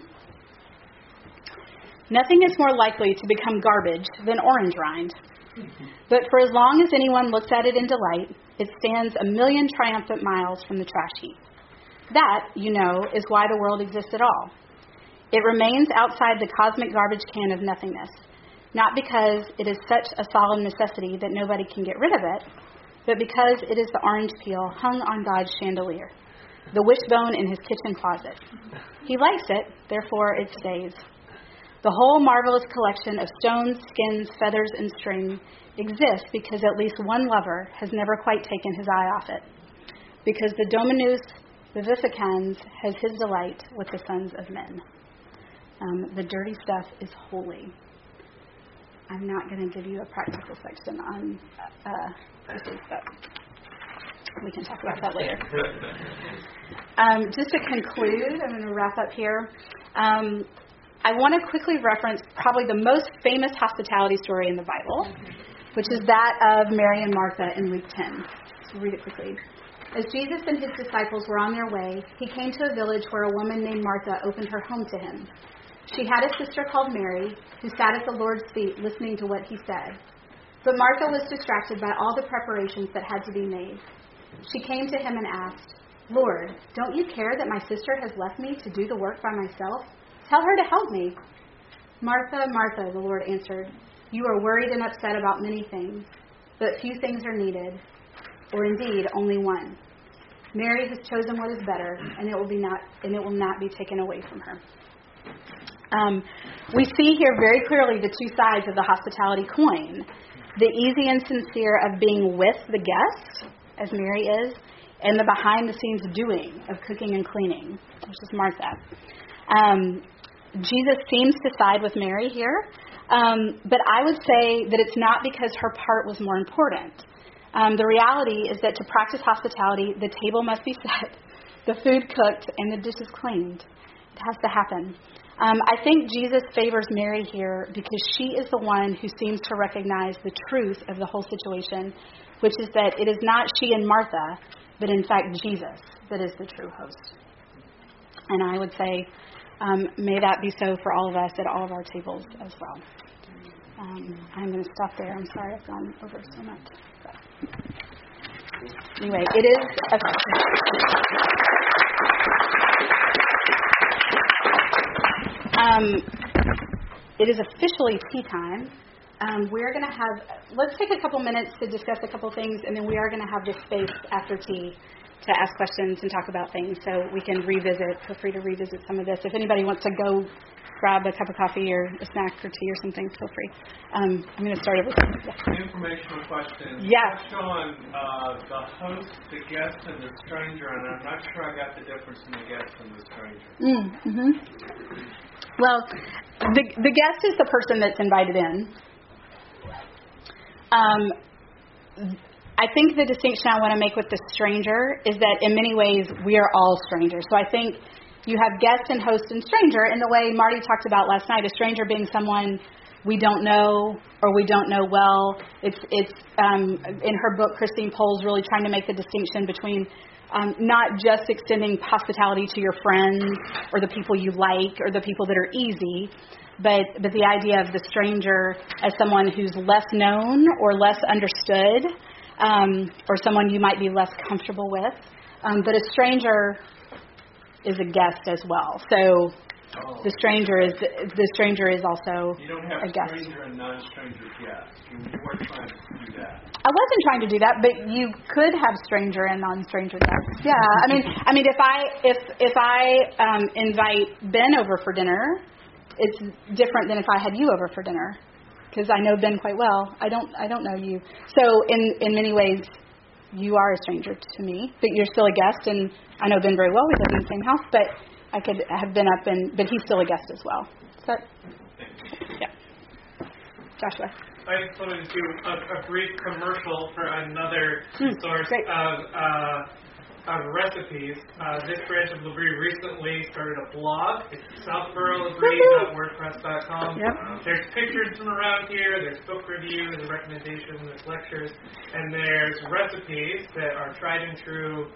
[SPEAKER 1] Nothing is more likely to become garbage than orange rind. But for as long as anyone looks at it in delight, it stands a million triumphant miles from the trash heap. That, you know, is why the world exists at all. It remains outside the cosmic garbage can of nothingness, not because it is such a solemn necessity that nobody can get rid of it, but because it is the orange peel hung on God's chandelier, the wishbone in his kitchen closet. He likes it, therefore it stays. The whole marvelous collection of stones, skins, feathers, and string exists because at least one lover has never quite taken his eye off it, because the Dominus Vivificans has his delight with the sons of men. Um, the dirty stuff is holy. I'm not going to give you a practical section on uh, dishes, but we can talk about that later. Um, just to conclude, I'm going to wrap up here. Um, I want to quickly reference probably the most famous hospitality story in the Bible, which is that of Mary and Martha in Luke ten. So read it quickly. As Jesus and his disciples were on their way, he came to a village where a woman named Martha opened her home to him. She had a sister called Mary, who sat at the Lord's feet listening to what he said. But Martha was distracted by all the preparations that had to be made. She came to him and asked, "Lord, don't you care that my sister has left me to do the work by myself? Tell her to help me." "Martha, Martha," the Lord answered, "you are worried and upset about many things, but few things are needed, or indeed only one. Mary has chosen what is better, and it will be not and it will not be taken away from her." Um, we see here very clearly the two sides of the hospitality coin: the easy and sincere of being with the guest, as Mary is, and the behind-the-scenes doing of cooking and cleaning, which is Martha. Um, Jesus seems to side with Mary here, um, but I would say that it's not because her part was more important. Um, the reality is that to practice hospitality, the table must be set, the food cooked, and the dishes cleaned. It has to happen. Um, I think Jesus favors Mary here because she is the one who seems to recognize the truth of the whole situation, which is that it is not she and Martha, but in fact Jesus that is the true host. And I would say, um, may that be so for all of us at all of our tables as well. Um, I'm going to stop there. I'm sorry I've gone over so much. But anyway, it is a, um, it is officially tea time. um, we're going to have, let's take a couple minutes to discuss a couple things, and then we are going to have this space after tea to ask questions and talk about things so we can revisit. Feel free to revisit some of this. If anybody wants to go grab a cup of coffee or a snack or tea or something, feel free. Um, I'm going to start over. Yeah.
[SPEAKER 4] Informational question.
[SPEAKER 1] Yeah.
[SPEAKER 4] Touched on uh, the host, the guest, and the stranger, and I'm not sure I got the difference in the guest and the stranger.
[SPEAKER 1] Mm, mm-hmm. Well, the the guest is the person that's invited in. Um, I think the distinction I want to make with the stranger is that in many ways we are all strangers. So I think you have guest and host and stranger in the way Marty talked about last night, a stranger being someone we don't know or we don't know well. It's it's um, in her book, Christine Pohl's really trying to make the distinction between um, not just extending hospitality to your friends or the people you like or the people that are easy, but but the idea of the stranger as someone who's less known or less understood, um, or someone you might be less comfortable with. Um, but a stranger is a guest as well. So
[SPEAKER 4] Oh.
[SPEAKER 1] the stranger is the stranger is also
[SPEAKER 4] You don't have
[SPEAKER 1] a guest.
[SPEAKER 4] stranger and non-stranger guests. You weren't trying to do that.
[SPEAKER 1] I wasn't trying to do that, but you could have stranger and non-stranger guests. Yeah, I mean, I mean, if I if if I um, invite Ben over for dinner, it's different than if I had you over for dinner, because I know Ben quite well. I don't I don't know you. So in in many ways, you are a stranger to me, but you're still a guest, and I know Ben very well. We live in the same house, but I could have been up and, but he's still a guest as well. So, yeah. Joshua.
[SPEAKER 5] I just wanted to do a, a brief commercial for another
[SPEAKER 1] Mm,
[SPEAKER 5] source
[SPEAKER 1] great.
[SPEAKER 5] of, uh, of recipes. Uh, this branch of Labrie recently started a blog. It's southboro labrie dot wordpress dot com.
[SPEAKER 1] Yep.
[SPEAKER 5] There's pictures from around here. There's book reviews, there's recommendations, there's lectures, and there's recipes that are tried and true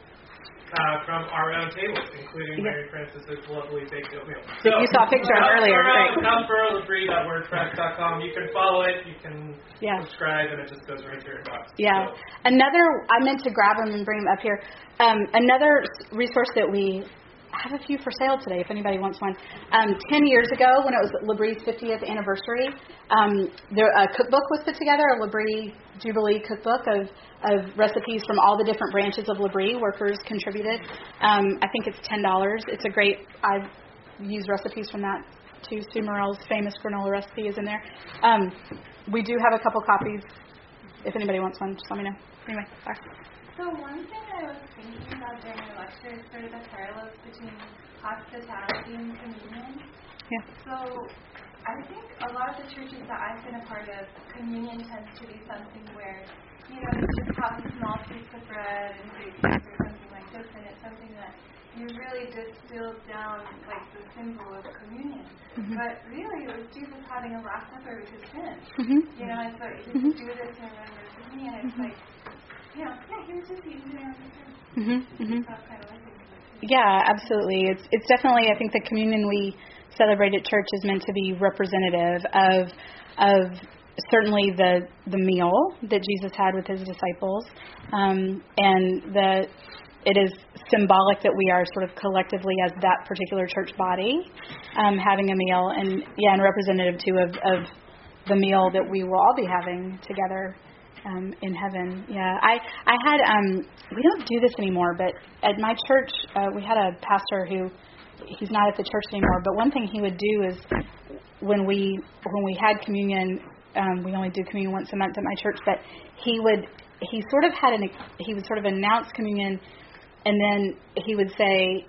[SPEAKER 5] Uh, from our own tables, including
[SPEAKER 1] Yeah.
[SPEAKER 5] Mary Francis's lovely baked oatmeal.
[SPEAKER 1] So you saw a picture of earlier, right?
[SPEAKER 5] southboro labrie dot wordpress dot com. You can follow it, you can
[SPEAKER 1] Yeah.
[SPEAKER 5] subscribe, and it just goes right to your inbox.
[SPEAKER 1] Yeah.
[SPEAKER 5] So,
[SPEAKER 1] Another, I meant to grab them and bring them up here. Um, another resource that we I have a few for sale today if anybody wants one. Um, ten years ago, when it was Labrie's fiftieth anniversary, um, there, a cookbook was put together, a Labrie Jubilee cookbook of, of recipes from all the different branches of Labrie. Workers contributed. Um, I think it's ten dollars. It's a great, I've used recipes from that too. Sue Morrell's famous granola recipe is in there. Um, we do have a couple copies. If anybody wants one, just let me know. Anyway, bye.
[SPEAKER 6] So one thing I was thinking about during the lecture is sort of the parallels between hospitality and communion.
[SPEAKER 1] Yeah.
[SPEAKER 6] So I think a lot of the churches that I've been a part of, communion tends to be something where, you know, you just have a small piece of bread and grapes or something like this, and it's something that you really distill down like the symbol of communion.
[SPEAKER 1] Mm-hmm.
[SPEAKER 6] But really it was Jesus having a Last Supper with his sin.
[SPEAKER 1] Mm-hmm.
[SPEAKER 6] You know, and so he
[SPEAKER 1] Mm-hmm.
[SPEAKER 6] would do this in remembrance of me, and it's
[SPEAKER 1] Mm-hmm.
[SPEAKER 6] like, you know, yeah, he was just eating dinner on the table.
[SPEAKER 1] Mhm. Mhm.
[SPEAKER 6] So I kind of like it.
[SPEAKER 1] Yeah, absolutely. It's it's definitely, I think the communion we celebrate at church is meant to be representative of of certainly the the meal that Jesus had with his disciples, um, and the it is symbolic that we are sort of collectively as that particular church body um, having a meal, and yeah, and representative too of, of the meal that we will all be having together. Um, in heaven, yeah. I I had um we don't do this anymore, but at my church uh, we had a pastor who he's not at the church anymore. But one thing he would do is when we when we had communion, um, we only do communion once a month at my church. But he would he sort of had an he would sort of announce communion, and then he would say,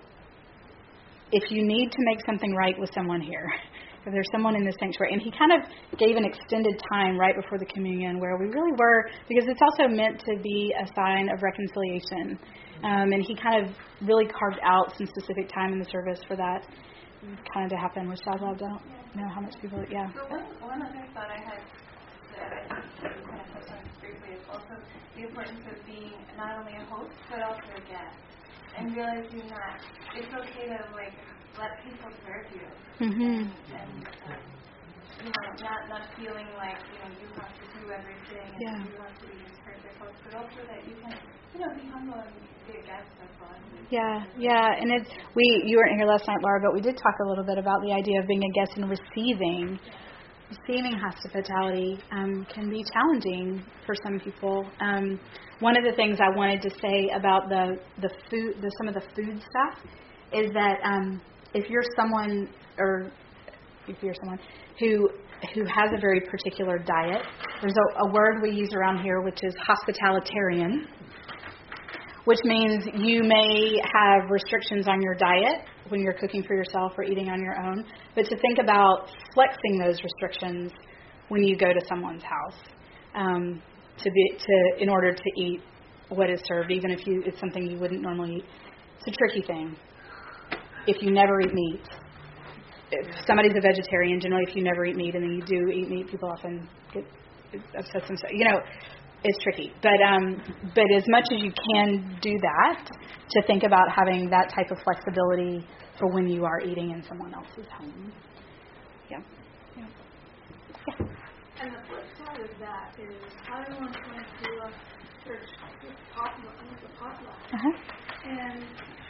[SPEAKER 1] if you need to make something right with someone here. If there's someone in the sanctuary. And he kind of gave an extended time right before the communion where we really were, because it's also meant to be a sign of reconciliation. Um, and he kind of really carved out some specific time in the service for that kind of to happen, which I loved. I don't know how much people, yeah.
[SPEAKER 6] So one, one other thought I had that I think you kind of touched on this briefly is also the importance of being not only a host, but also a guest. And realizing that it's okay to, like, let people serve you.
[SPEAKER 1] Mm-hmm.
[SPEAKER 6] And, um, you know, not, not feeling like, you know, you have to do everything and
[SPEAKER 1] Yeah.
[SPEAKER 6] you have to be this perfect host, but also that you can, you know, be humble and be a guest as well.
[SPEAKER 1] Yeah, yeah, and it's we. You weren't here last night, Laura, but we did talk a little bit about the idea of being a guest and receiving receiving hospitality um, can be challenging for some people. Um, one of the things I wanted to say about the the food, the, some of the food stuff, is that um, if you're someone, or if you're someone who who has a very particular diet, there's a, a word we use around here which is hospitalitarian, which means you may have restrictions on your diet when you're cooking for yourself or eating on your own, but to think about flexing those restrictions when you go to someone's house um, to be to in order to eat what is served, even if you it's something you wouldn't normally eat. It's a tricky thing. If you never eat meat, if somebody's a vegetarian, generally if you never eat meat and then you do eat meat, people often get upset themselves. You know, it's tricky. But um, but as much as you can do that, to think about having that type of flexibility for when you are eating in someone else's home. Yeah. Yeah. yeah.
[SPEAKER 7] And the flip side of that is I once went to a church with potluck, with a potluck.
[SPEAKER 1] Uh-huh.
[SPEAKER 7] And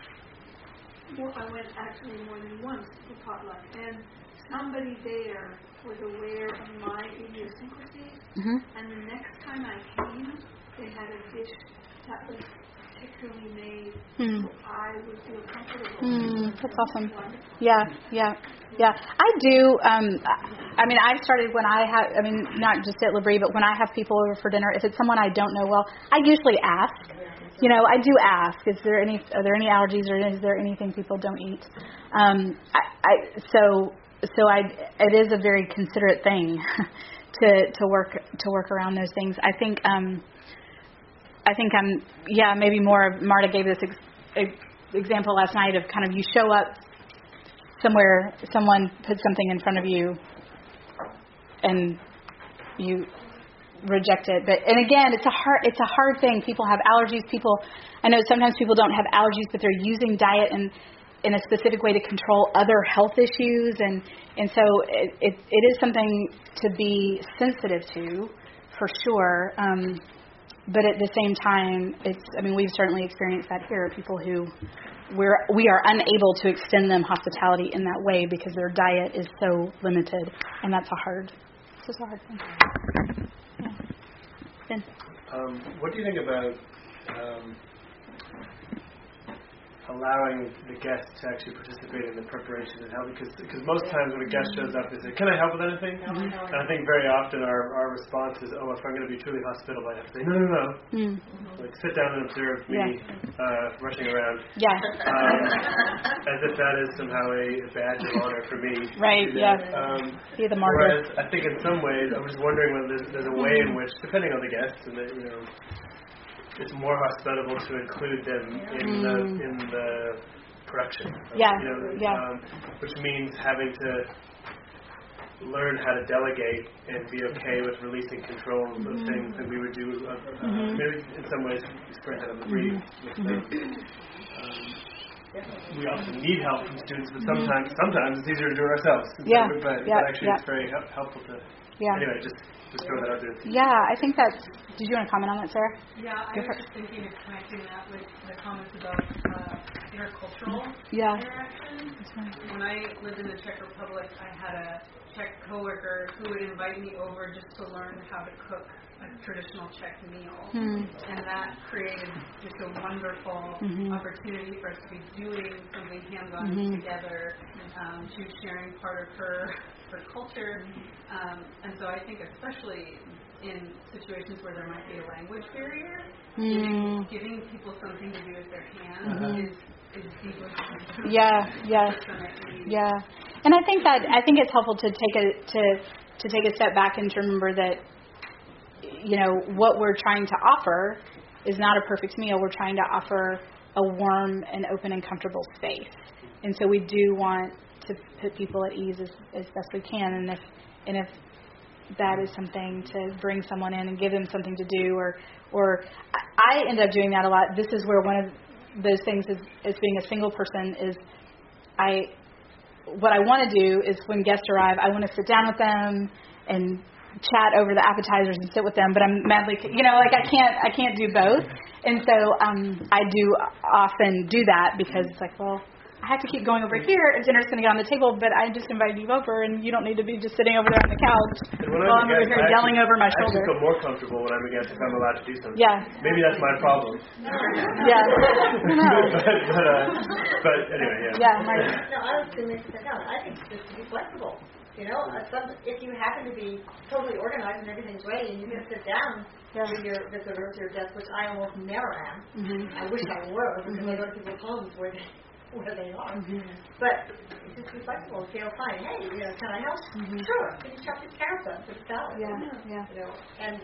[SPEAKER 7] more, I went actually more than once to potluck. And somebody there was aware of my idiosyncrasies.
[SPEAKER 1] Mm-hmm.
[SPEAKER 7] And the next time I came, they had a dish that was particularly made
[SPEAKER 1] Mm.
[SPEAKER 7] so I would feel comfortable.
[SPEAKER 1] Mm, that's awesome. Yeah, yeah, yeah. I do. Um, I mean, I've started when I have. I mean, not just at L'Abri, but when I have people over for dinner, if it's someone I don't know well, I usually ask. You know, I do ask. Is there any? Are there any allergies, or is there anything people don't eat? Um, I, I so so I. It is a very considerate thing to to work to work around those things. I think. Um, I think I'm, yeah, maybe more, Marta gave this ex, ex, example last night of kind of you show up somewhere, someone puts something in front of you, and you reject it. But, and again, it's a hard, it's a hard thing. People have allergies. People, I know sometimes people don't have allergies, but they're using diet in, in a specific way to control other health issues. And, and so it, it, it is something to be sensitive to, for sure. Um, But at the same time, it's, I mean, we've certainly experienced that here, people who we're, we are unable to extend them hospitality in that way because their diet is so limited, and that's a hard, it's just a hard thing. Yeah. Ben?
[SPEAKER 3] Um, what do you think about um, allowing the guests to actually participate in the preparation and help? Because because most times when a guest shows up, they say, "Can I help with anything?" Mm-hmm. And I think very often our, our response is, "Oh, if I'm going to be truly hospitable, I have to say, no, no, no. Mm. Like sit down and observe me yeah. uh, rushing around."
[SPEAKER 1] Yeah.
[SPEAKER 3] Um, as if that is somehow a, a badge of honor for me.
[SPEAKER 1] Right. Yeah.
[SPEAKER 3] Um,
[SPEAKER 1] Be the martyr.
[SPEAKER 3] Whereas I think in some ways, I was wondering whether there's, there's a way in which, depending on the guests, and the, you know, it's more hospitable to include them in mm. the in the production. Of,
[SPEAKER 1] yeah.
[SPEAKER 3] You know,
[SPEAKER 1] yeah.
[SPEAKER 3] Um, which means having to learn how to delegate and be okay with releasing control of mm-hmm. things that we would do. Uh, mm-hmm. Maybe in some ways, experience that on the brief. Mm-hmm. Um, we often need help from students, but sometimes sometimes it's easier to do it ourselves.
[SPEAKER 1] Yeah.
[SPEAKER 3] But, but
[SPEAKER 1] yeah.
[SPEAKER 3] actually,
[SPEAKER 1] yeah.
[SPEAKER 3] it's very help, helpful to.
[SPEAKER 1] Yeah.
[SPEAKER 3] Anyway, just. Just throw that out there.
[SPEAKER 1] Yeah, I think that's. Did you want to comment on that, Sarah?
[SPEAKER 8] Yeah, I was just thinking of connecting that with the comments about uh, intercultural
[SPEAKER 1] yeah.
[SPEAKER 8] interaction. Right. When I lived in the Czech Republic, I had a Czech coworker who would invite me over just to learn how to cook a traditional Czech meal, hmm. and that created just a wonderful mm-hmm. opportunity for us to be doing something hands-on mm-hmm. together. Um, she was sharing part of her. For culture, um, and so I think especially in situations where there might be a language barrier, mm. giving, giving people something to do with their hands mm-hmm. is, is deeply
[SPEAKER 1] yeah, yeah, yeah. And I think that I think it's helpful to take a to to take a step back and to remember that you know what we're trying to offer is not a perfect meal. We're trying to offer a warm and open and comfortable space, and so we do want to put people at ease as, as best we can, and if and if that is something to bring someone in and give them something to do, or or I end up doing that a lot. This is where one of those things is, is being a single person is I what I want to do is when guests arrive, I want to sit down with them and chat over the appetizers and sit with them, but I'm madly, you know, like I can't I can't do both, and so um, I do often do that because it's like, well, I have to keep going over here. Dinner's going to get on the table, but I just invited you over, and you don't need to be just sitting over there on the couch while I'm, I'm over here yelling
[SPEAKER 3] actually,
[SPEAKER 1] over my
[SPEAKER 3] I
[SPEAKER 1] shoulder.
[SPEAKER 3] I feel more comfortable when I'm against if I'm allowed to do something.
[SPEAKER 1] Yeah.
[SPEAKER 3] Maybe that's my problem.
[SPEAKER 1] Yeah. No.
[SPEAKER 3] but, but, uh, but anyway, yeah.
[SPEAKER 1] Yeah, my,
[SPEAKER 2] No, I was going to make that down. I think it's just to be flexible. You know, uh, some, if you happen to be totally organized and everything's ready, and you can sit down
[SPEAKER 1] yeah.
[SPEAKER 2] with your visitors, your guests, which I almost never am.
[SPEAKER 1] Mm-hmm.
[SPEAKER 2] I wish I were, because
[SPEAKER 1] Mm-hmm.
[SPEAKER 2] I go to people's homes where they, where they are.
[SPEAKER 1] Mm-hmm.
[SPEAKER 2] But just be flexible. Say, oh, fine. Hey, you know, can I help?
[SPEAKER 1] Mm-hmm.
[SPEAKER 2] Sure. Can you chop these carrots up for the salad?
[SPEAKER 1] Yeah, yeah.
[SPEAKER 2] You know, and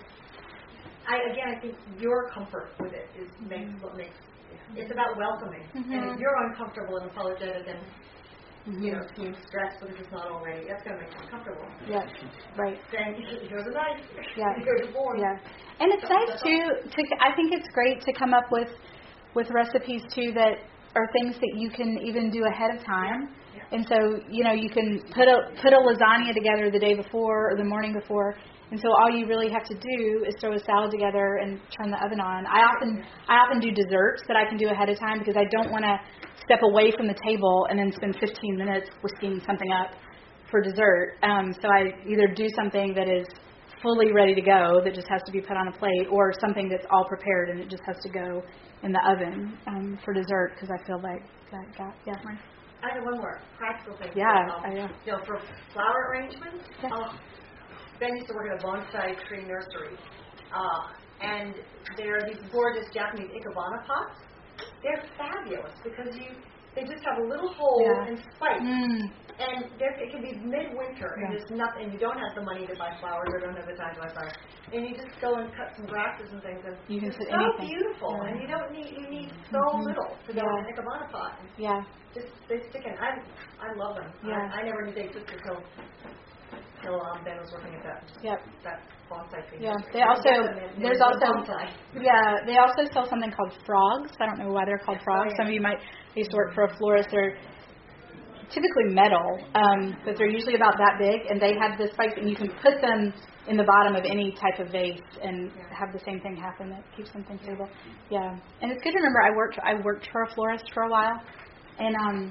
[SPEAKER 2] I again, I think your comfort with it is makes what makes. It's about welcoming.
[SPEAKER 1] Mm-hmm.
[SPEAKER 2] And if you're uncomfortable and apologetic and
[SPEAKER 1] Mm-hmm.
[SPEAKER 2] you know, being stressed because it's not all ready, that's going to make you uncomfortable.
[SPEAKER 1] Yeah, right.
[SPEAKER 2] Then here's a knife.
[SPEAKER 1] Yeah.
[SPEAKER 2] Here's a board.
[SPEAKER 1] Yeah, and it's nice too. To I think it's great to come up with with recipes too that are things that you can even do ahead of time.
[SPEAKER 2] Yeah.
[SPEAKER 1] And so you know you can put a put a lasagna together the day before or the morning before. And so all you really have to do is throw a salad together and turn the oven on. I often I often do desserts that I can do ahead of time because I don't want to step away from the table and then spend fifteen minutes whisking something up for dessert. Um, so I either do something that is fully ready to go that just has to be put on a plate, or something that's all prepared and it just has to go in the oven um, for dessert because I feel like that got yeah.
[SPEAKER 2] I have one more practical thing.
[SPEAKER 1] Yeah,
[SPEAKER 2] um,
[SPEAKER 1] I know.
[SPEAKER 2] You know, for flower arrangements,
[SPEAKER 1] Yeah.
[SPEAKER 2] uh, Ben used to work at a bonsai tree nursery, uh, and there are these gorgeous Japanese ikebana pots. They're fabulous because you they just have a little hole
[SPEAKER 1] Yeah.
[SPEAKER 2] and spikes,
[SPEAKER 1] Mm.
[SPEAKER 2] and it can be midwinter, and
[SPEAKER 1] Yeah.
[SPEAKER 2] there's nothing. You don't have the money to buy flowers, or don't have the time to buy flowers, and you just go and cut some grasses and things, and
[SPEAKER 1] You can
[SPEAKER 2] it's
[SPEAKER 1] put
[SPEAKER 2] so
[SPEAKER 1] anything.
[SPEAKER 2] beautiful,
[SPEAKER 1] Yeah.
[SPEAKER 2] and you don't need you need so
[SPEAKER 1] Mhm.
[SPEAKER 2] little to go
[SPEAKER 1] Yeah.
[SPEAKER 2] in an ikebana pot. And
[SPEAKER 1] Yeah.
[SPEAKER 2] just they stick in. I I love them.
[SPEAKER 1] Yeah.
[SPEAKER 2] I, I never knew they existed until until um, Ben was working at that
[SPEAKER 1] Yep.
[SPEAKER 2] that bonsai tree.
[SPEAKER 1] Yeah.
[SPEAKER 2] nursery.
[SPEAKER 1] They also
[SPEAKER 2] They-
[SPEAKER 1] there's
[SPEAKER 2] they-
[SPEAKER 1] also
[SPEAKER 2] bonsai.
[SPEAKER 1] yeah they also sell something called frogs. I don't know why they're called frogs.
[SPEAKER 2] Oh, yeah.
[SPEAKER 1] Some of you might used to work for a florist. They're typically metal, um, but they're usually about that big, and they have the spikes, and you can put them in the bottom of any type of vase and
[SPEAKER 2] Yeah.
[SPEAKER 1] have the same thing happen. That keeps something stable. Yeah, and it's good to remember. I worked I worked for a florist for a while, and um,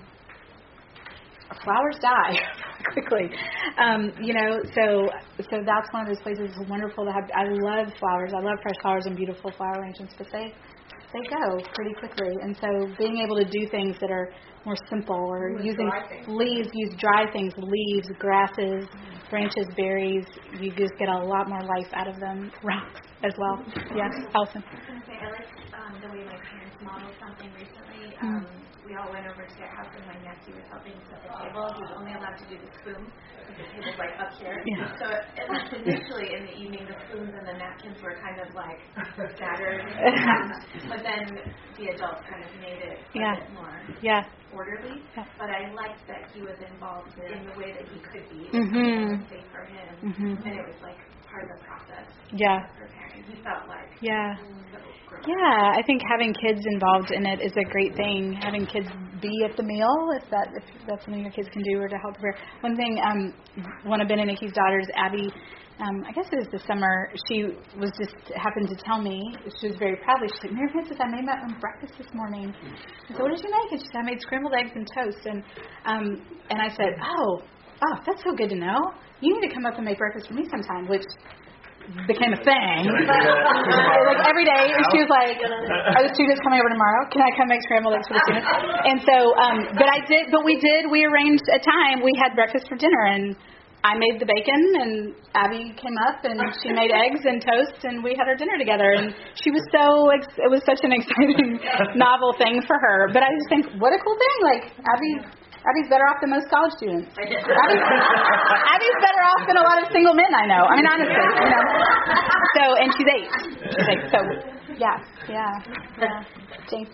[SPEAKER 1] flowers die quickly. Um, you know, so so that's one of those places. It's wonderful to have. I love flowers. I love fresh flowers and beautiful flower arrangements, but they they go pretty quickly. And so being able to do things that are more simple, or
[SPEAKER 2] Ooh,
[SPEAKER 1] using
[SPEAKER 2] dry things.
[SPEAKER 1] leaves, use dry things, leaves, grasses, branches, berries. You just get a lot more life out of them. Rocks as well. Yeah, Allison.
[SPEAKER 6] I was going to say, I like um, the way my parents modeled something recently.
[SPEAKER 1] Mm.
[SPEAKER 6] Um, we all went over to their house and my nephew was helping set the table. He was only allowed to do the spoon. The table's like up here.
[SPEAKER 1] Yeah.
[SPEAKER 6] So at least initially in the evening, the spoons and the napkins were kind of like scattered. But then the adults kind of made it a
[SPEAKER 1] Yeah.
[SPEAKER 6] bit more
[SPEAKER 1] Yeah.
[SPEAKER 6] orderly.
[SPEAKER 1] Yeah.
[SPEAKER 6] But I liked that he was involved in the way that he could be.
[SPEAKER 1] Mhm.
[SPEAKER 6] It was safe for him.
[SPEAKER 1] Mhm.
[SPEAKER 6] And it was like part of the process
[SPEAKER 1] Yeah.
[SPEAKER 6] of preparing. He felt like
[SPEAKER 1] Yeah.
[SPEAKER 6] so grown.
[SPEAKER 1] Yeah, I think having kids involved in it is a great thing. Having kids be at the meal, if that if that's something your kids can do, or to help prepare. One thing, um, one of Ben and Nikki's daughters, Abby, um, I guess it was this summer, she was just happened to tell me, she was very proudly, she's like, Mary Frances, I made my own breakfast this morning. I said, what did you make? And she said, I made scrambled eggs and toast. And um, and I said, oh, oh, that's so good to know. You need to come up and make breakfast for me sometime, which became a thing. Like every day, she was like, "Are the students coming over tomorrow? Can I come make scrambled eggs for the students?" And so, um, but I did, but we did. We arranged a time. We had breakfast for dinner, and I made the bacon, and Abby came up, and she made eggs and toast, and we had our dinner together. And she was so, ex- it was such an exciting, novel thing for her. But I just think, what a cool thing! Like Abby. Abby's better off than most college students. Abby's, Abby's better off than a lot of single men I know. I mean, honestly, you know. So, and she's eight. She's eight. So, yeah, yeah, yeah. James.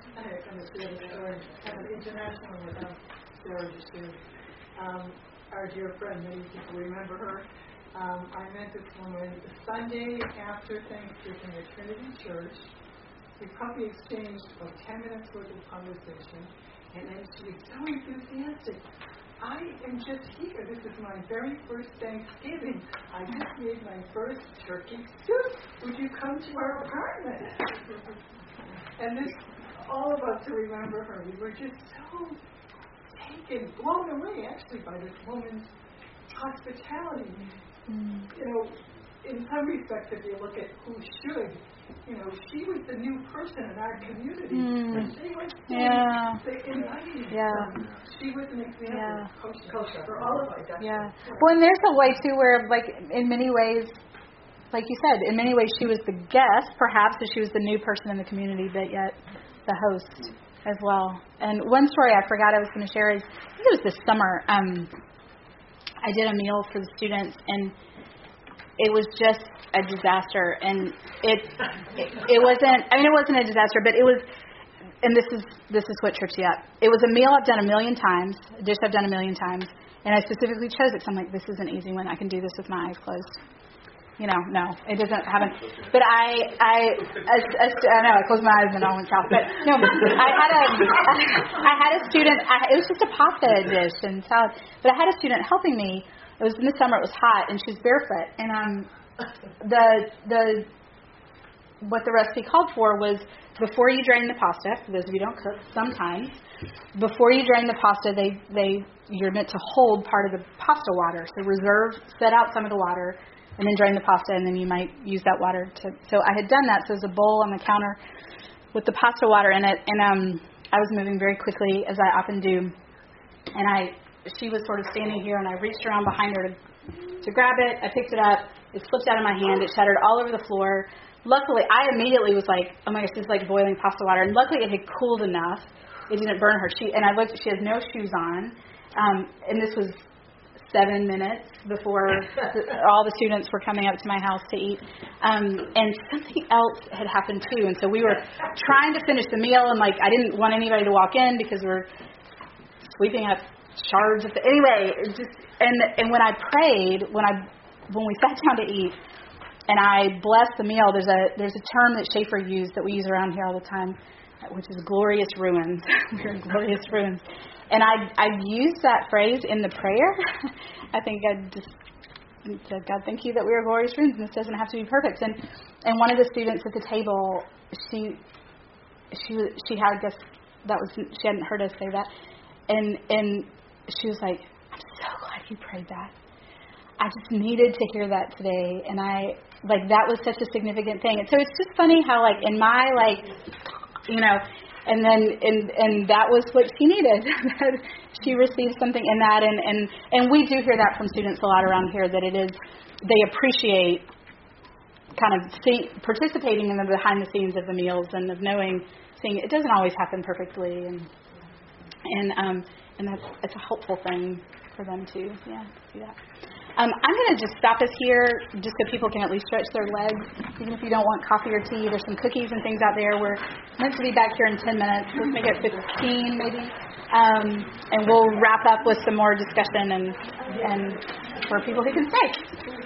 [SPEAKER 9] International without Sarah Justin. Um, our dear friend, many people remember her. Um, I met this woman Sunday after Thanksgiving at Trinity Church. We probably exchanged about ten minutes worth of conversation. And then she was so enthusiastic. I am just here. This is my very first Thanksgiving. I just made my first turkey soup. Would you come to our apartment? And this, all of us who remember her, we were just so, am blown away actually by this woman's hospitality. Mm. You know, in some respects, if you look at who should, you know, she was the new person in our community.
[SPEAKER 1] Mm.
[SPEAKER 9] And she was
[SPEAKER 1] yeah.
[SPEAKER 9] the inviting.
[SPEAKER 1] Yeah.
[SPEAKER 9] Um, she was an example
[SPEAKER 1] yeah.
[SPEAKER 9] of culture for all of us.
[SPEAKER 1] Yeah. Well, and there's a way, too, where, like, in many ways, like you said, in many ways she was the guest, perhaps, as she was the new person in the community, but yet the host as well. And one story I forgot I was going to share is, I think it was this summer, um, I did a meal for the students, and it was just a disaster. And it, it it wasn't, I mean, it wasn't a disaster, but it was, and this is this is what trips you up. It was a meal I've done a million times, a dish I've done a million times, and I specifically chose it because I'm like, this is an easy one. I can do this with my eyes closed. You know, no, it doesn't happen. But I, I, I, I, I know, I closed my eyes and all went south. But no, I had a, I had a student. I, it was just a pasta dish and salad. But I had a student helping me. It was in the summer. It was hot, and she was barefoot. And um, the the what the recipe called for was before you drain the pasta. For those of you who don't cook, sometimes before you drain the pasta, they they you're meant to hold part of the pasta water. So reserve, set out some of the water. And then drain the pasta, and then you might use that water to. So I had done that. So there's a bowl on the counter with the pasta water in it, and um, I was moving very quickly as I often do. And I, she was sort of standing here, and I reached around behind her to, to grab it. I picked it up. It slipped out of my hand. It shattered all over the floor. Luckily, I immediately was like, "Oh my gosh, this is like boiling pasta water." And luckily, it had cooled enough. It didn't burn her. She and I looked. She has no shoes on, um, and this was seven minutes before the, all the students were coming up to my house to eat. Um, and something else had happened too. And so we were trying to finish the meal, and like I didn't want anybody to walk in because we're sweeping up shards of the, anyway, it just and and when I prayed, when I when we sat down to eat and I blessed the meal, there's a there's a term that Schaefer used that we use around here all the time, which is glorious ruins. We're in glorious ruins. And I I used that phrase in the prayer. I think I just said, God, thank you that we are glorious ruins, and this doesn't have to be perfect. And and one of the students at the table, she she was she had I guess that was she hadn't heard us say that, and and she was like, I'm so glad you prayed that. I just needed to hear that today, and I like that was such a significant thing. And so it's just funny how like in my like you know. And then, and and that was what she needed. She received something in that, and, and, and we do hear that from students a lot around here, that it is, they appreciate kind of see, participating in the behind the scenes of the meals and of knowing, seeing it doesn't always happen perfectly, and and um and that's it's a helpful thing for them to yeah see that. Um, I'm going to just stop us here just so people can at least stretch their legs. Even if you don't want coffee or tea, there's some cookies and things out there. We're meant to be back here in ten minutes. Let's make it fifteen maybe. Um, and we'll wrap up with some more discussion and, and for people who can stay.